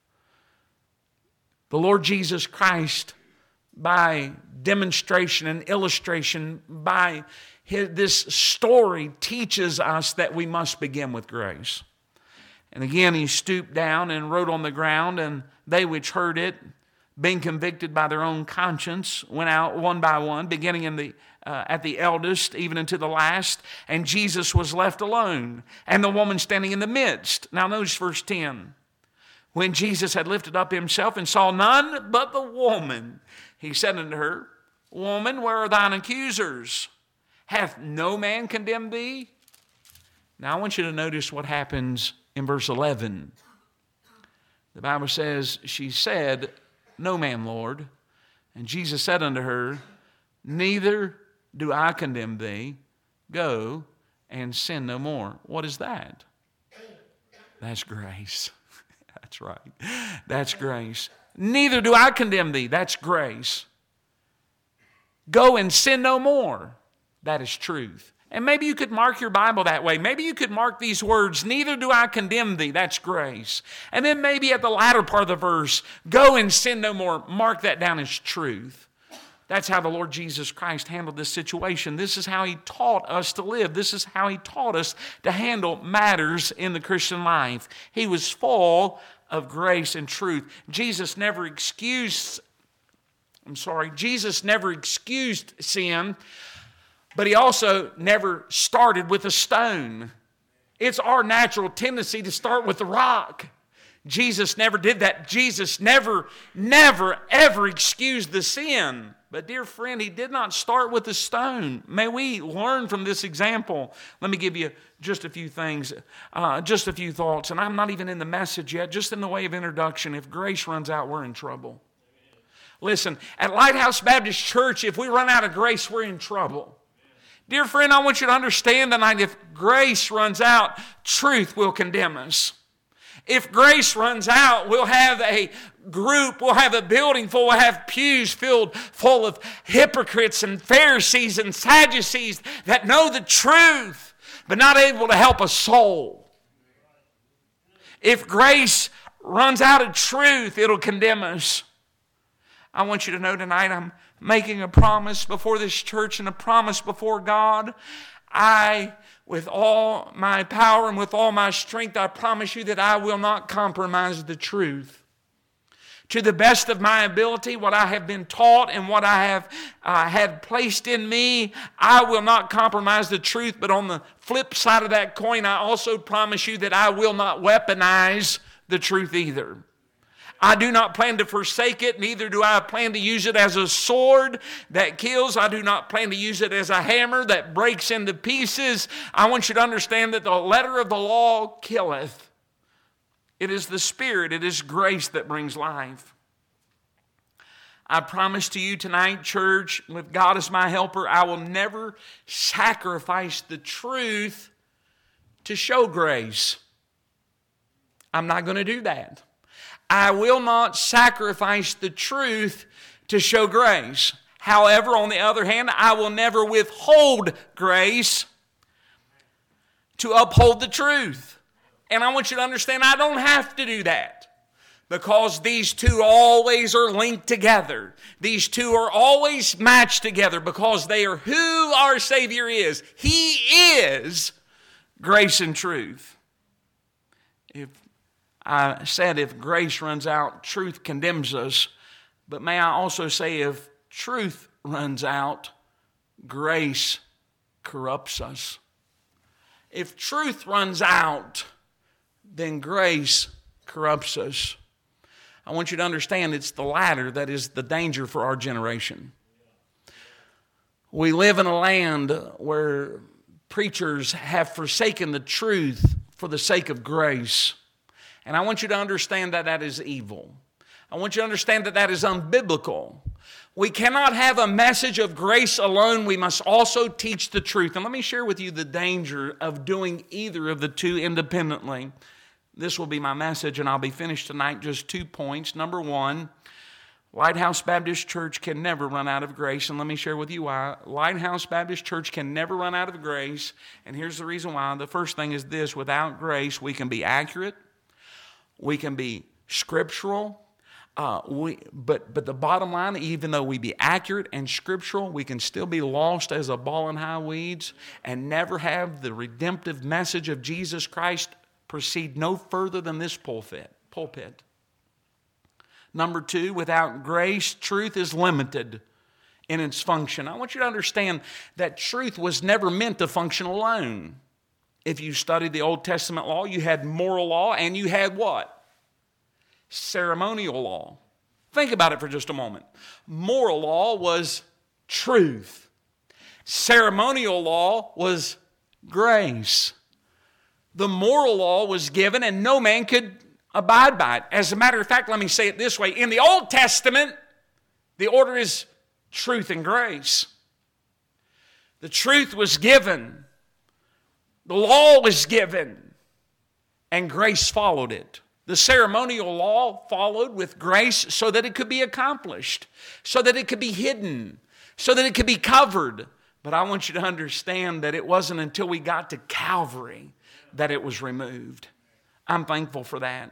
The Lord Jesus Christ, by demonstration and illustration, by his, this story, teaches us that we must begin with grace. And again, he stooped down and wrote on the ground, and they which heard it, being convicted by their own conscience, went out one by one, beginning in the Uh, at the eldest, even unto the last, and Jesus was left alone, and the woman standing in the midst. Now notice verse ten. When Jesus had lifted up himself and saw none but the woman, he said unto her, Woman, where are thine accusers? Hath no man condemned thee? Now I want you to notice what happens in verse eleven. The Bible says, she said, No man, Lord. And Jesus said unto her, Neither do I condemn thee. Go and sin no more. What is that? That's grace. That's right. That's grace. Neither do I condemn thee. That's grace. Go and sin no more. That is truth. And maybe you could mark your Bible that way. Maybe you could mark these words, neither do I condemn thee. That's grace. And then maybe at the latter part of the verse, go and sin no more. Mark that down as truth. That's how the Lord Jesus Christ handled this situation. This is how he taught us to live. This is how he taught us to handle matters in the Christian life. He was full of grace and truth. Jesus never excused, I'm sorry, Jesus never excused sin, but he also never started with a stone. It's our natural tendency to start with the rock. Jesus never did that. Jesus never, never, ever excused the sin. But dear friend, he did not start with a stone. May we learn from this example. Let me give you just a few things, uh, just a few thoughts. And I'm not even in the message yet, just in the way of introduction. If grace runs out, we're in trouble. Listen, at Lighthouse Baptist Church, if we run out of grace, we're in trouble. Dear friend, I want you to understand tonight, if grace runs out, truth will condemn us. If grace runs out, we'll have a group, we'll have a building full, we'll have pews filled full of hypocrites and Pharisees and Sadducees that know the truth, but not able to help a soul. If grace runs out of truth, it'll condemn us. I want you to know tonight, I'm making a promise before this church and a promise before God. I, with all my power and with all my strength, I promise you that I will not compromise the truth. To the best of my ability, what I have been taught and what I have uh, had placed in me, I will not compromise the truth. But on the flip side of that coin, I also promise you that I will not weaponize the truth either. I do not plan to forsake it, neither do I plan to use it as a sword that kills. I do not plan to use it as a hammer that breaks into pieces. I want you to understand that the letter of the law killeth. It is the Spirit, it is grace that brings life. I promise to you tonight, church, with God as my helper, I will never sacrifice the truth to show grace. I'm not going to do that. I will not sacrifice the truth to show grace. However, on the other hand, I will never withhold grace to uphold the truth. And I want you to understand, I don't have to do that, because these two always are linked together. These two are always matched together because they are who our Savior is. He is grace and truth. If I said if grace runs out, truth condemns us. But may I also say if truth runs out, grace corrupts us. If truth runs out, then grace corrupts us. I want you to understand it's the latter that is the danger for our generation. We live in a land where preachers have forsaken the truth for the sake of grace. And I want you to understand that that is evil. I want you to understand that that is unbiblical. We cannot have a message of grace alone. We must also teach the truth. And let me share with you the danger of doing either of the two independently. This will be my message, and I'll be finished tonight. Just two points. Number one, Lighthouse Baptist Church can never run out of grace. And let me share with you why. Lighthouse Baptist Church can never run out of grace. And here's the reason why. The first thing is this: without grace, we can be accurate. We can be scriptural, uh, we, but, but the bottom line, even though we be accurate and scriptural, we can still be lost as a ball in high weeds and never have the redemptive message of Jesus Christ proceed no further than this pulpit. pulpit. Number two, without grace, truth is limited in its function. I want you to understand that truth was never meant to function alone. If you studied the Old Testament law, you had moral law and you had what? Ceremonial law. Think about it for just a moment. Moral law was truth. Ceremonial law was grace. The moral law was given and no man could abide by it. As a matter of fact, let me say it this way. In the Old Testament, the order is truth and grace. The truth was given. The law was given, and grace followed it. The ceremonial law followed with grace so that it could be accomplished, so that it could be hidden, so that it could be covered. But I want you to understand that it wasn't until we got to Calvary that it was removed. I'm thankful for that.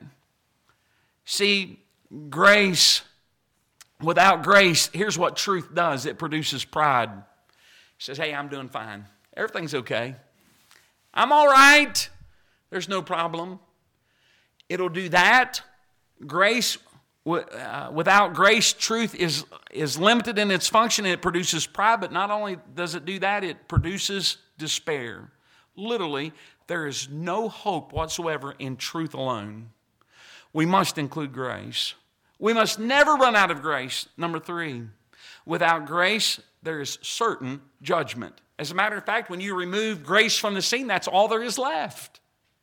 See, grace, without grace, here's what truth does. It produces pride. It says, hey, I'm doing fine. Everything's okay. I'm all right. There's no problem. It'll do that. Grace, uh, without grace, truth is, is limited in its function and it produces pride. But not only does it do that, it produces despair. Literally, there is no hope whatsoever in truth alone. We must include grace. We must never run out of grace. Number three, Without grace, there is certain judgment. As a matter of fact, when you remove grace from the scene, that's all there is left.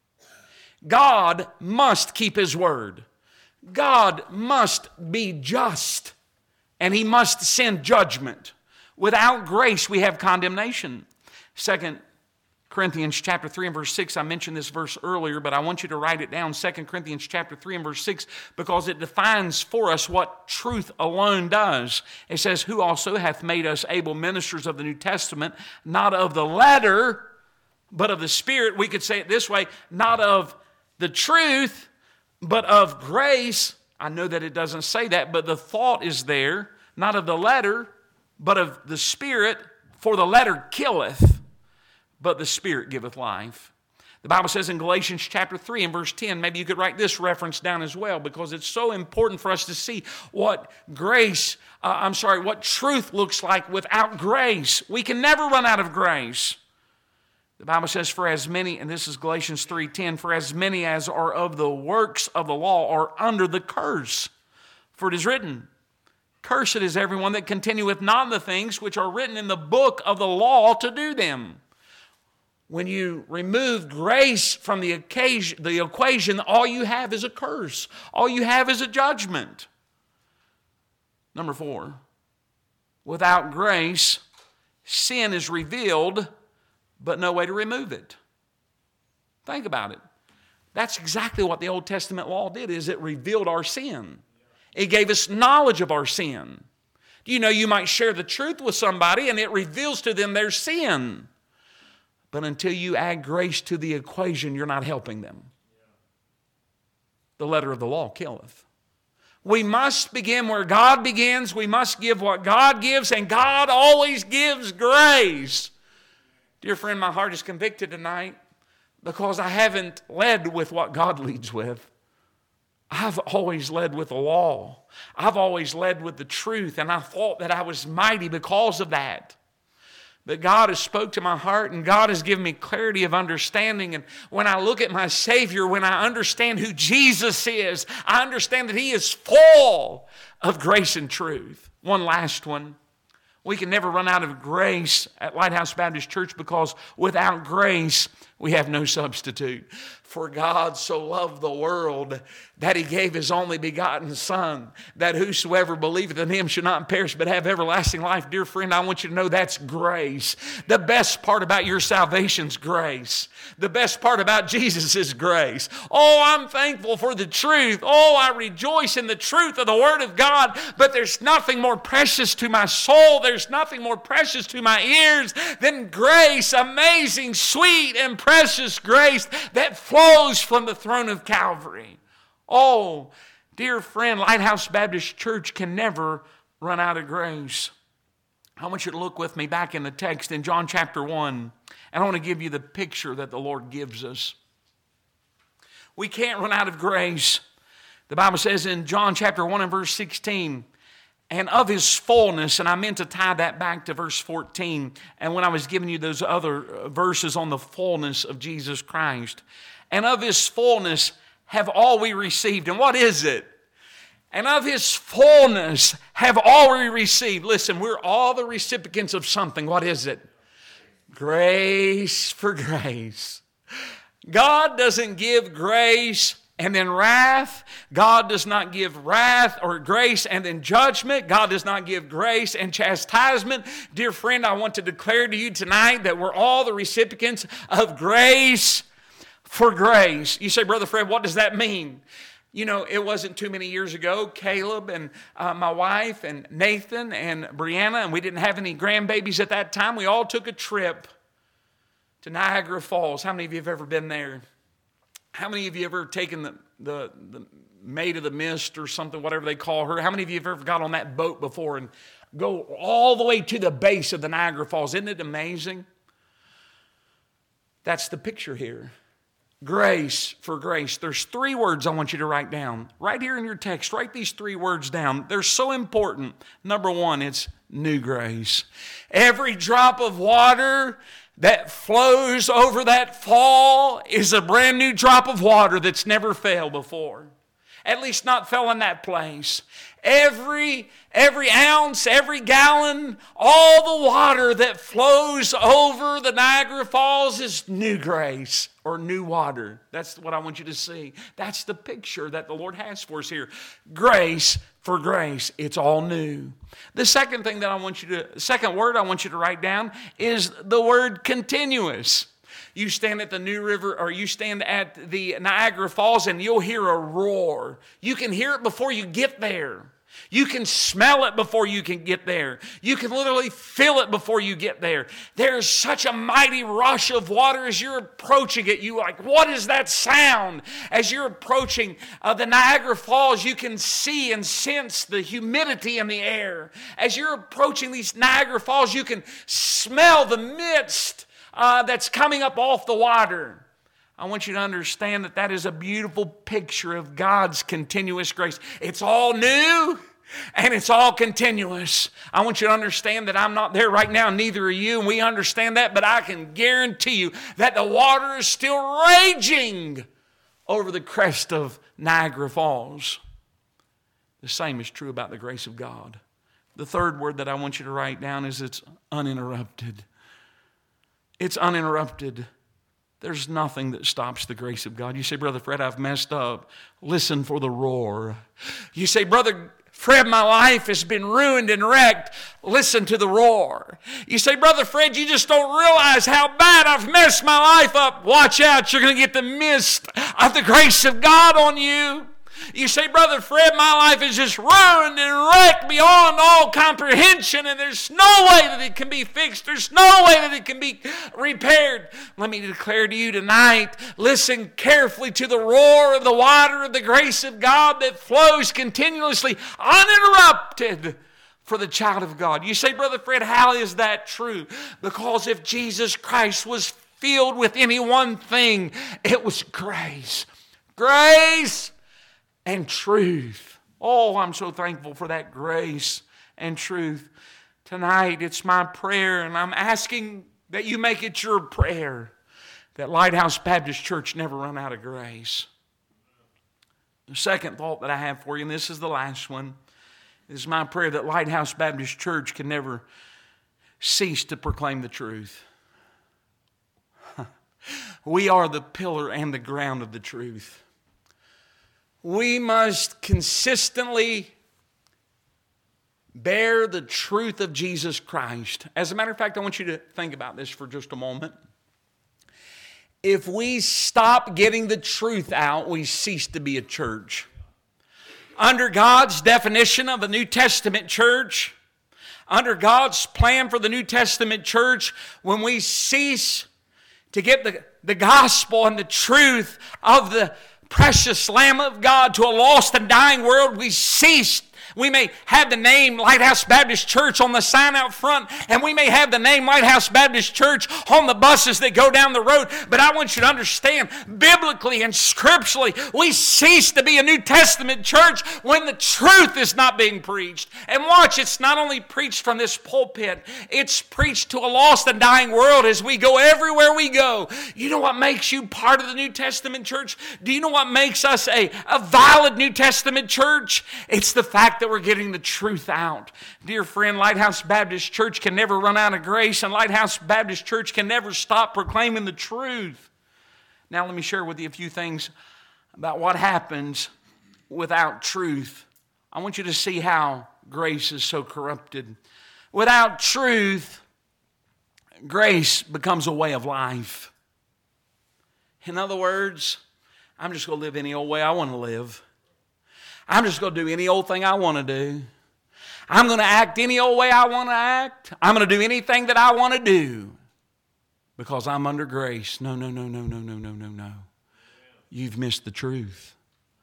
God must keep His word. God must be just, and He must send judgment. Without grace, we have condemnation. Second Corinthians chapter three and verse six, I mentioned this verse earlier, but I want you to write it down, Second Corinthians chapter three and verse six, because it defines for us what truth alone does. It says, who also hath made us able ministers of the New Testament, not of the letter, but of the Spirit. We could say it this way, not of the truth, but of grace. I know that it doesn't say that, but the thought is there, not of the letter, but of the Spirit, for the letter killeth, but the Spirit giveth life. The Bible says in Galatians chapter three and verse ten, maybe you could write this reference down as well, because it's so important for us to see what grace, uh, I'm sorry, what truth looks like without grace. We can never run out of grace. The Bible says, for as many, and this is Galatians three ten, for as many as are of the works of the law are under the curse. For it is written, cursed is everyone that continueth not in the things which are written in the book of the law to do them. When you remove grace from the occasion, the equation, all you have is a curse. All you have is a judgment. Number four, without grace, sin is revealed, but no way to remove it. Think about it. That's exactly what the Old Testament law did, is it revealed our sin. It gave us knowledge of our sin. Do you know you might share the truth with somebody and it reveals to them their sin? But until you add grace to the equation, you're not helping them. The letter of the law killeth. We must begin where God begins. We must give what God gives, and God always gives grace. Dear friend, my heart is convicted tonight because I haven't led with what God leads with. I've always led with the law. I've always led with the truth, and I thought that I was mighty because of that. But God has spoke to my heart, and God has given me clarity of understanding. And when I look at my Savior, when I understand who Jesus is, I understand that He is full of grace and truth. One last one. We can never run out of grace at Lighthouse Baptist Church, because without grace, we have no substitute. For God so loved the world that He gave His only begotten Son, that whosoever believeth in Him should not perish but have everlasting life. Dear friend, I want you to know that's grace. The best part about your salvation is grace. The best part about Jesus is grace. Oh, I'm thankful for the truth. Oh, I rejoice in the truth of the Word of God. But there's nothing more precious to my soul. There's nothing more precious to my ears than grace, amazing, sweet, and precious grace that flows from the throne of Calvary. Oh, dear friend, Lighthouse Baptist Church can never run out of grace. I want you to look with me back in the text in John chapter one, and I want to give you the picture that the Lord gives us. We can't run out of grace. The Bible says in John chapter one and verse sixteen, and of His fullness, and I meant to tie that back to verse fourteen, and when I was giving you those other verses on the fullness of Jesus Christ, and of His fullness have all we received. And what is it? And of His fullness have all we received. Listen, we're all the recipients of something. What is it? Grace for grace. God doesn't give grace and then wrath. God does not give wrath or grace and then judgment. God does not give grace and chastisement. Dear friend, I want to declare to you tonight that we're all the recipients of grace for grace. You say, Brother Fred, what does that mean? You know, it wasn't too many years ago, Caleb and uh, my wife and Nathan and Brianna, and we didn't have any grandbabies at that time. We all took a trip to Niagara Falls. How many of you have ever been there? How many of you have ever taken the, the, the Maid of the Mist or something, whatever they call her? How many of you have ever got on that boat before and go all the way to the base of the Niagara Falls? Isn't it amazing? That's the picture here. Grace for grace. There's three words I want you to write down. Right here in your text, write these three words down. They're so important. Number one, it's new grace. Every drop of water that flows over that fall is a brand new drop of water that's never failed before. At least not fell in that place. Every, every ounce, every gallon, all the water that flows over the Niagara Falls is new grace or new water. That's what I want you to see. That's the picture that the Lord has for us here. Grace for grace. It's all new. The second thing that I want you to, second word I want you to write down is the word continuous. You stand at the New River, or you stand at the Niagara Falls, and you'll hear a roar. You can hear it before you get there. You can smell it before you can get there. You can literally feel it before you get there. There's such a mighty rush of water as you're approaching it. You're like, what is that sound? As you're approaching uh, the Niagara Falls, you can see and sense the humidity in the air. As you're approaching these Niagara Falls, you can smell the mist Uh, that's coming up off the water. I want you to understand that that is a beautiful picture of God's continuous grace. It's all new and it's all continuous. I want you to understand that I'm not there right now, neither are you, and we understand that, but I can guarantee you that the water is still raging over the crest of Niagara Falls. The same is true about the grace of God. The third word that I want you to write down is it's uninterrupted. It's uninterrupted. There's nothing that stops the grace of God. You say, Brother Fred, I've messed up. Listen for the roar. You say, Brother Fred, my life has been ruined and wrecked. Listen to the roar. You say, Brother Fred, you just don't realize how bad I've messed my life up. Watch out, you're going to get the mist of the grace of God on you. You say, Brother Fred, my life is just ruined and wrecked beyond all comprehension, and there's no way that it can be fixed. There's no way that it can be repaired. Let me declare to you tonight, listen carefully to the roar of the water of the grace of God that flows continuously, uninterrupted for the child of God. You say, Brother Fred, how is that true? Because if Jesus Christ was filled with any one thing, it was grace. Grace and truth. Oh, I'm so thankful for that grace and truth. Tonight, it's my prayer, and I'm asking that you make it your prayer that Lighthouse Baptist Church never run out of grace. The second thought that I have for you, and this is the last one, is my prayer that Lighthouse Baptist Church can never cease to proclaim the truth. We are the pillar and the ground of the truth. We must consistently bear the truth of Jesus Christ. As a matter of fact, I want you to think about this for just a moment. If we stop getting the truth out, we cease to be a church. Under God's definition of a New Testament church, under God's plan for the New Testament church, when we cease to get the, the gospel and the truth of the precious Lamb of God to a lost and dying world, we cease. We may have the name Lighthouse Baptist Church on the sign out front, and we may have the name Lighthouse Baptist Church on the buses that go down the road, but I want you to understand, biblically and scripturally, we cease to be a New Testament church when the truth is not being preached. And watch, it's not only preached from this pulpit, it's preached to a lost and dying world as we go everywhere we go. You know what makes you part of the New Testament church? Do you know what makes us a, a valid New Testament church? It's the fact that we're getting the truth out. Dear friend, Lighthouse Baptist Church can never run out of grace, and Lighthouse Baptist Church can never stop proclaiming the truth. Now let me share with you a few things about what happens without truth. I want you to see how grace is so corrupted. Without truth, grace becomes a way of life. In other words, I'm just going to live any old way I want to live. I'm just going to do any old thing I want to do. I'm going to act any old way I want to act. I'm going to do anything that I want to do because I'm under grace. No, no, no, no, no, no, no, no, no. You've missed the truth.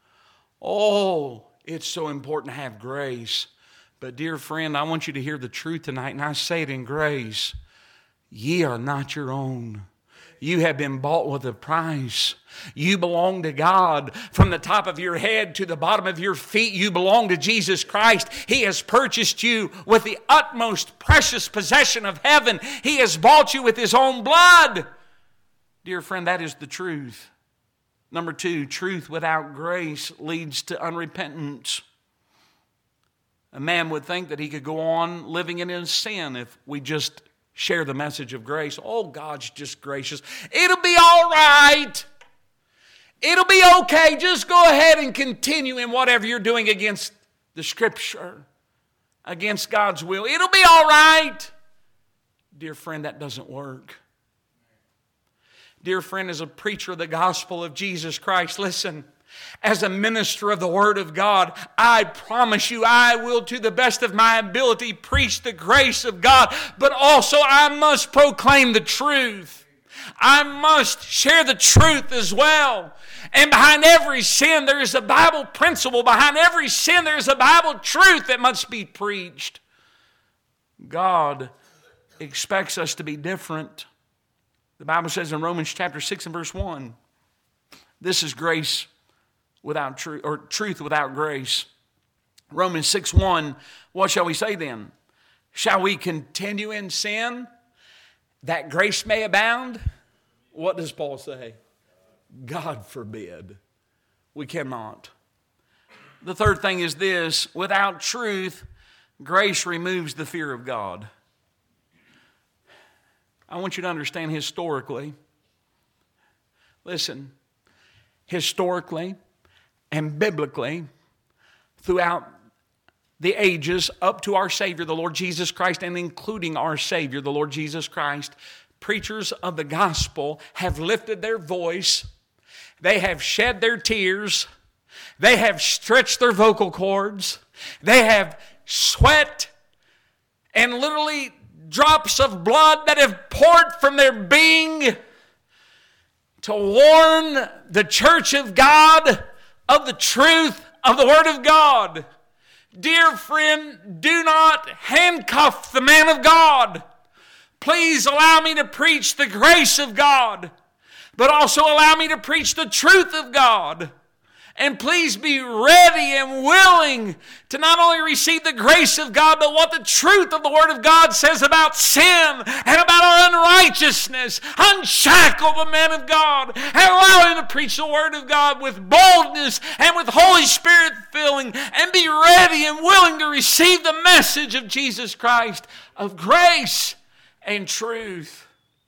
Oh, it's so important to have grace. But dear friend, I want you to hear the truth tonight, and I say it in grace. Ye are not your own. You have been bought with a price. You belong to God. From the top of your head to the bottom of your feet, you belong to Jesus Christ. He has purchased you with the utmost precious possession of heaven. He has bought you with His own blood. Dear friend, that is the truth. Number two, truth without grace leads to unrepentance. A man would think that he could go on living in his sin if we just share the message of grace. Oh, God's just gracious. It'll be all right. It'll be okay. Just go ahead and continue in whatever you're doing against the Scripture, against God's will. It'll be all right. Dear friend, that doesn't work. Dear friend, as a preacher of the gospel of Jesus Christ, listen, as a minister of the Word of God, I promise you I will, to the best of my ability, preach the grace of God, but also I must proclaim the truth. I must share the truth as well. And behind every sin, there is a Bible principle. Behind every sin, there is a Bible truth that must be preached. God expects us to be different. The Bible says in Romans chapter six and verse one, this is grace without truth, or truth without grace. Romans six one, what shall we say then? Shall we continue in sin that grace may abound? What does Paul say? God forbid. We cannot. The third thing is this: without truth, grace removes the fear of God. I want you to understand historically. Listen, historically and biblically, throughout the ages up to our Savior, the Lord Jesus Christ, and including our Savior, the Lord Jesus Christ, preachers of the gospel have lifted their voice. They have shed their tears. They have stretched their vocal cords. They have sweat and literally drops of blood that have poured from their being to warn the church of God of the truth of the Word of God. Dear friend, do not handcuff the man of God. Please allow me to preach the grace of God, but also allow me to preach the truth of God. And please be ready and willing to not only receive the grace of God, but what the truth of the Word of God says about sin and about our unrighteousness. Unshackle the man of God and allow him to preach the Word of God with boldness and with Holy Spirit filling, and be ready and willing to receive the message of Jesus Christ of grace and truth.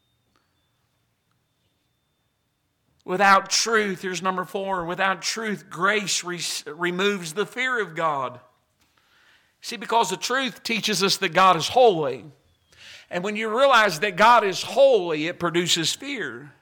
Without truth, here's number four, without truth, grace re- removes the fear of God. See, because the truth teaches us that God is holy. And when you realize that God is holy, it produces fear.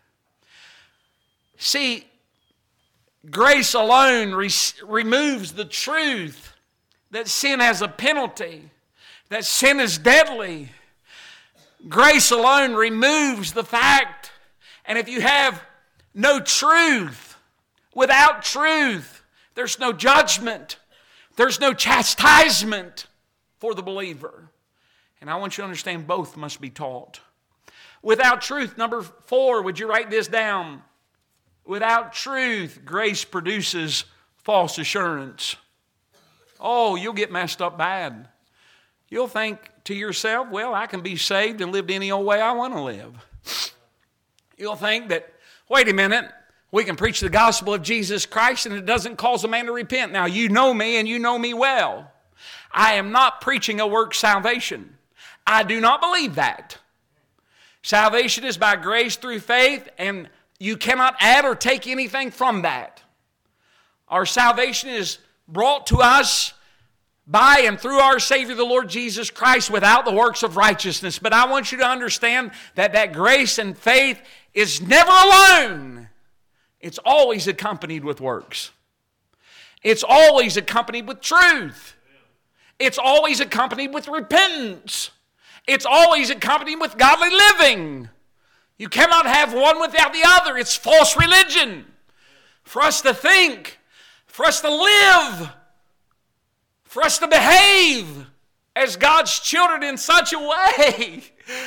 See, grace alone re- removes the truth that sin has a penalty, that sin is deadly. Grace alone removes the fact, and if you have no truth, without truth, there's no judgment. There's no chastisement for the believer. And I want you to understand both must be taught. Without truth, number four, would you write this down? Without truth, grace produces false assurance. Oh, you'll get messed up bad. You'll think to yourself, well, I can be saved and live any old way I want to live. You'll think that, wait a minute, we can preach the gospel of Jesus Christ and it doesn't cause a man to repent. Now, you know me and you know me well. I am not preaching a work salvation. I do not believe that. Salvation is by grace through faith, and you cannot add or take anything from that. Our salvation is brought to us by and through our Savior, the Lord Jesus Christ, without the works of righteousness. But I want you to understand that that grace and faith is never alone. It's always accompanied with works. It's always accompanied with truth. It's always accompanied with repentance. It's always accompanied with godly living. You cannot have one without the other. It's false religion. For us to think, for us to live, for us to behave as God's children in such a way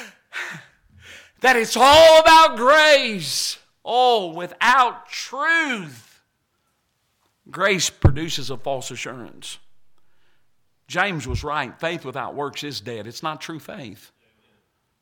that it's all about grace. Oh, without truth, grace produces a false assurance. James was right. Faith without works is dead. It's not true faith.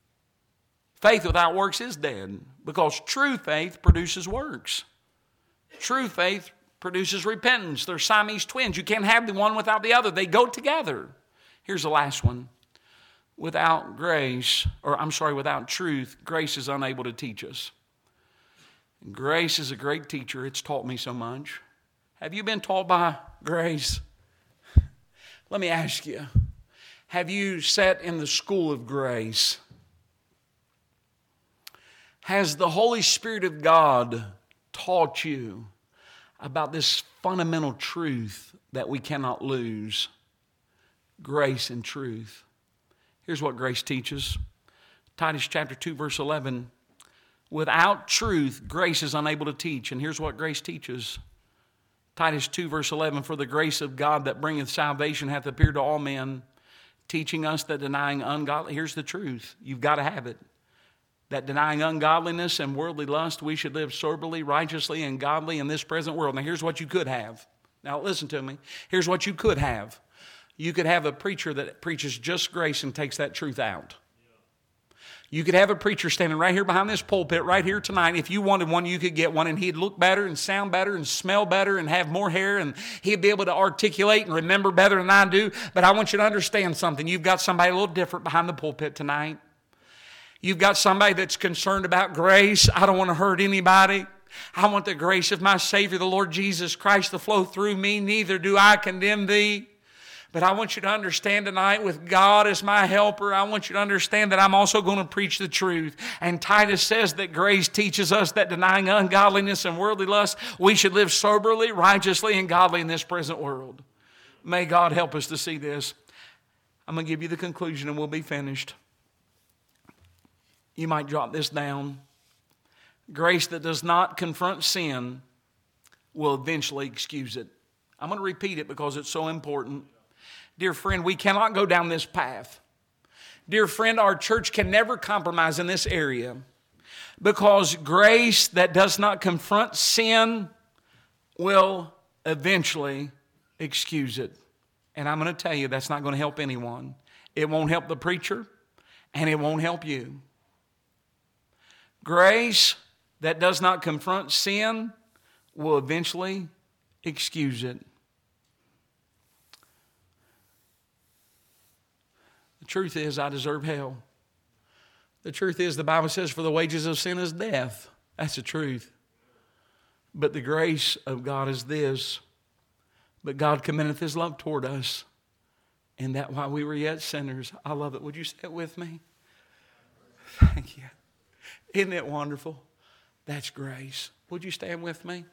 Faith without works is dead because true faith produces works. True faith produces repentance. They're Siamese twins. You can't have the one without the other. They go together. Here's the last one. Without grace, or I'm sorry, without truth, grace is unable to teach us. Grace is a great teacher. It's taught me so much. Have you been taught by grace? Let me ask you, have you sat in the school of grace? Has the Holy Spirit of God taught you about this fundamental truth that we cannot lose? Grace and truth. Here's what grace teaches. Titus chapter two, verse eleven. Without truth, grace is unable to teach. And here's what grace teaches. Titus two, verse eleven. For the grace of God that bringeth salvation hath appeared to all men, teaching us that denying ungodly... Here's the truth. You've got to have it. That denying ungodliness and worldly lust, we should live soberly, righteously, and godly in this present world. Now here's what you could have. Now listen to me. Here's what you could have. You could have a preacher that preaches just grace and takes that truth out. You could have a preacher standing right here behind this pulpit right here tonight. If you wanted one, you could get one, and he'd look better and sound better and smell better and have more hair, and he'd be able to articulate and remember better than I do. But I want you to understand something. You've got somebody a little different behind the pulpit tonight. You've got somebody that's concerned about grace. I don't want to hurt anybody. I want the grace of my Savior, the Lord Jesus Christ, to flow through me. Neither do I condemn thee. But I want you to understand tonight, with God as my helper, I want you to understand that I'm also going to preach the truth. And Titus says that grace teaches us that denying ungodliness and worldly lust, we should live soberly, righteously, and godly in this present world. May God help us to see this. I'm going to give you the conclusion and we'll be finished. You might jot this down. Grace that does not confront sin will eventually excuse it. I'm going to repeat it because it's so important. Dear friend, we cannot go down this path. Dear friend, our church can never compromise in this area, because grace that does not confront sin will eventually excuse it. And I'm going to tell you, that's not going to help anyone. It won't help the preacher, and it won't help you. Grace that does not confront sin will eventually excuse it. The truth is, I deserve hell. The truth is, the Bible says, for the wages of sin is death. That's the truth. But the grace of God is this. But God commendeth His love toward us, and that while we were yet sinners. I love it. Would you say it with me? Thank you. Isn't it wonderful? That's grace. Would you stand with me?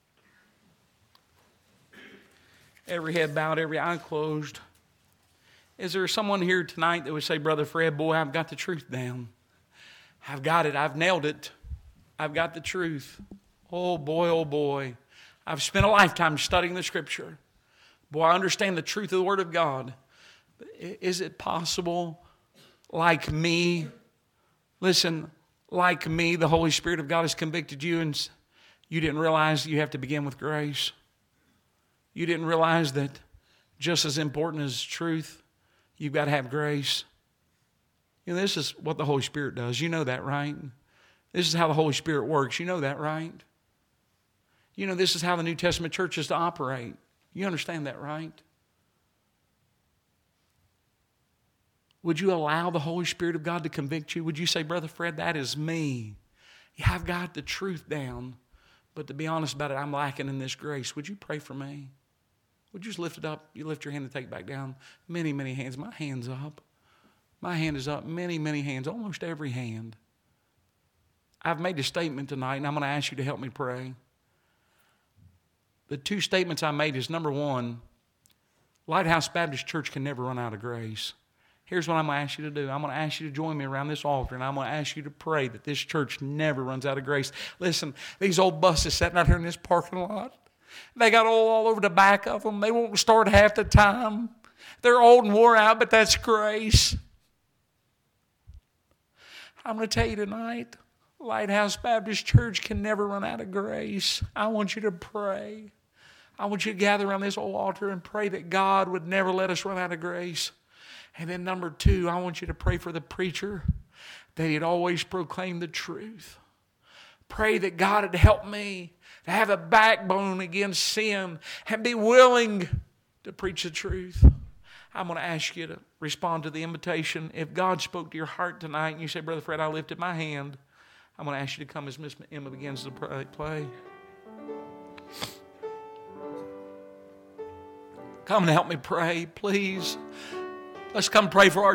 Every head bowed, every eye closed. Is there someone here tonight that would say, Brother Fred, boy, I've got the truth down. I've got it. I've nailed it. I've got the truth. Oh, boy, oh, boy. I've spent a lifetime studying the Scripture. Boy, I understand the truth of the Word of God. Is it possible, like me, listen, like me, the Holy Spirit of God has convicted you and you didn't realize you have to begin with grace? You didn't realize that just as important as truth, you've got to have grace. You know, this is what the Holy Spirit does. You know that, right? This is how the Holy Spirit works. You know that, right? You know, this is how the New Testament church is to operate. You understand that, right? Would you allow the Holy Spirit of God to convict you? Would you say, Brother Fred, that is me. Yeah, I've got the truth down. But to be honest about it, I'm lacking in this grace. Would you pray for me? Would you just lift it up? You lift your hand and take it back down. Many, many hands. My hand's up. My hand is up. Many, many hands. Almost every hand. I've made a statement tonight, and I'm going to ask you to help me pray. The two statements I made is, number one, Lighthouse Baptist Church can never run out of grace. Here's what I'm going to ask you to do. I'm going to ask you to join me around this altar, and I'm going to ask you to pray that this church never runs out of grace. Listen, these old buses sitting out here in this parking lot, they got oil all over the back of them. They won't start half the time. They're old and wore out, but that's grace. I'm going to tell you tonight, Lighthouse Baptist Church can never run out of grace. I want you to pray. I want you to gather around this old altar and pray that God would never let us run out of grace. And then number two, I want you to pray for the preacher, that he'd always proclaim the truth. Pray that God would help me to have a backbone against sin and be willing to preach the truth. I'm going to ask you to respond to the invitation. If God spoke to your heart tonight and you say, Brother Fred, I lifted my hand, I'm going to ask you to come as Miss Emma begins to pray, play. Come and help me pray, please. Let's come pray for our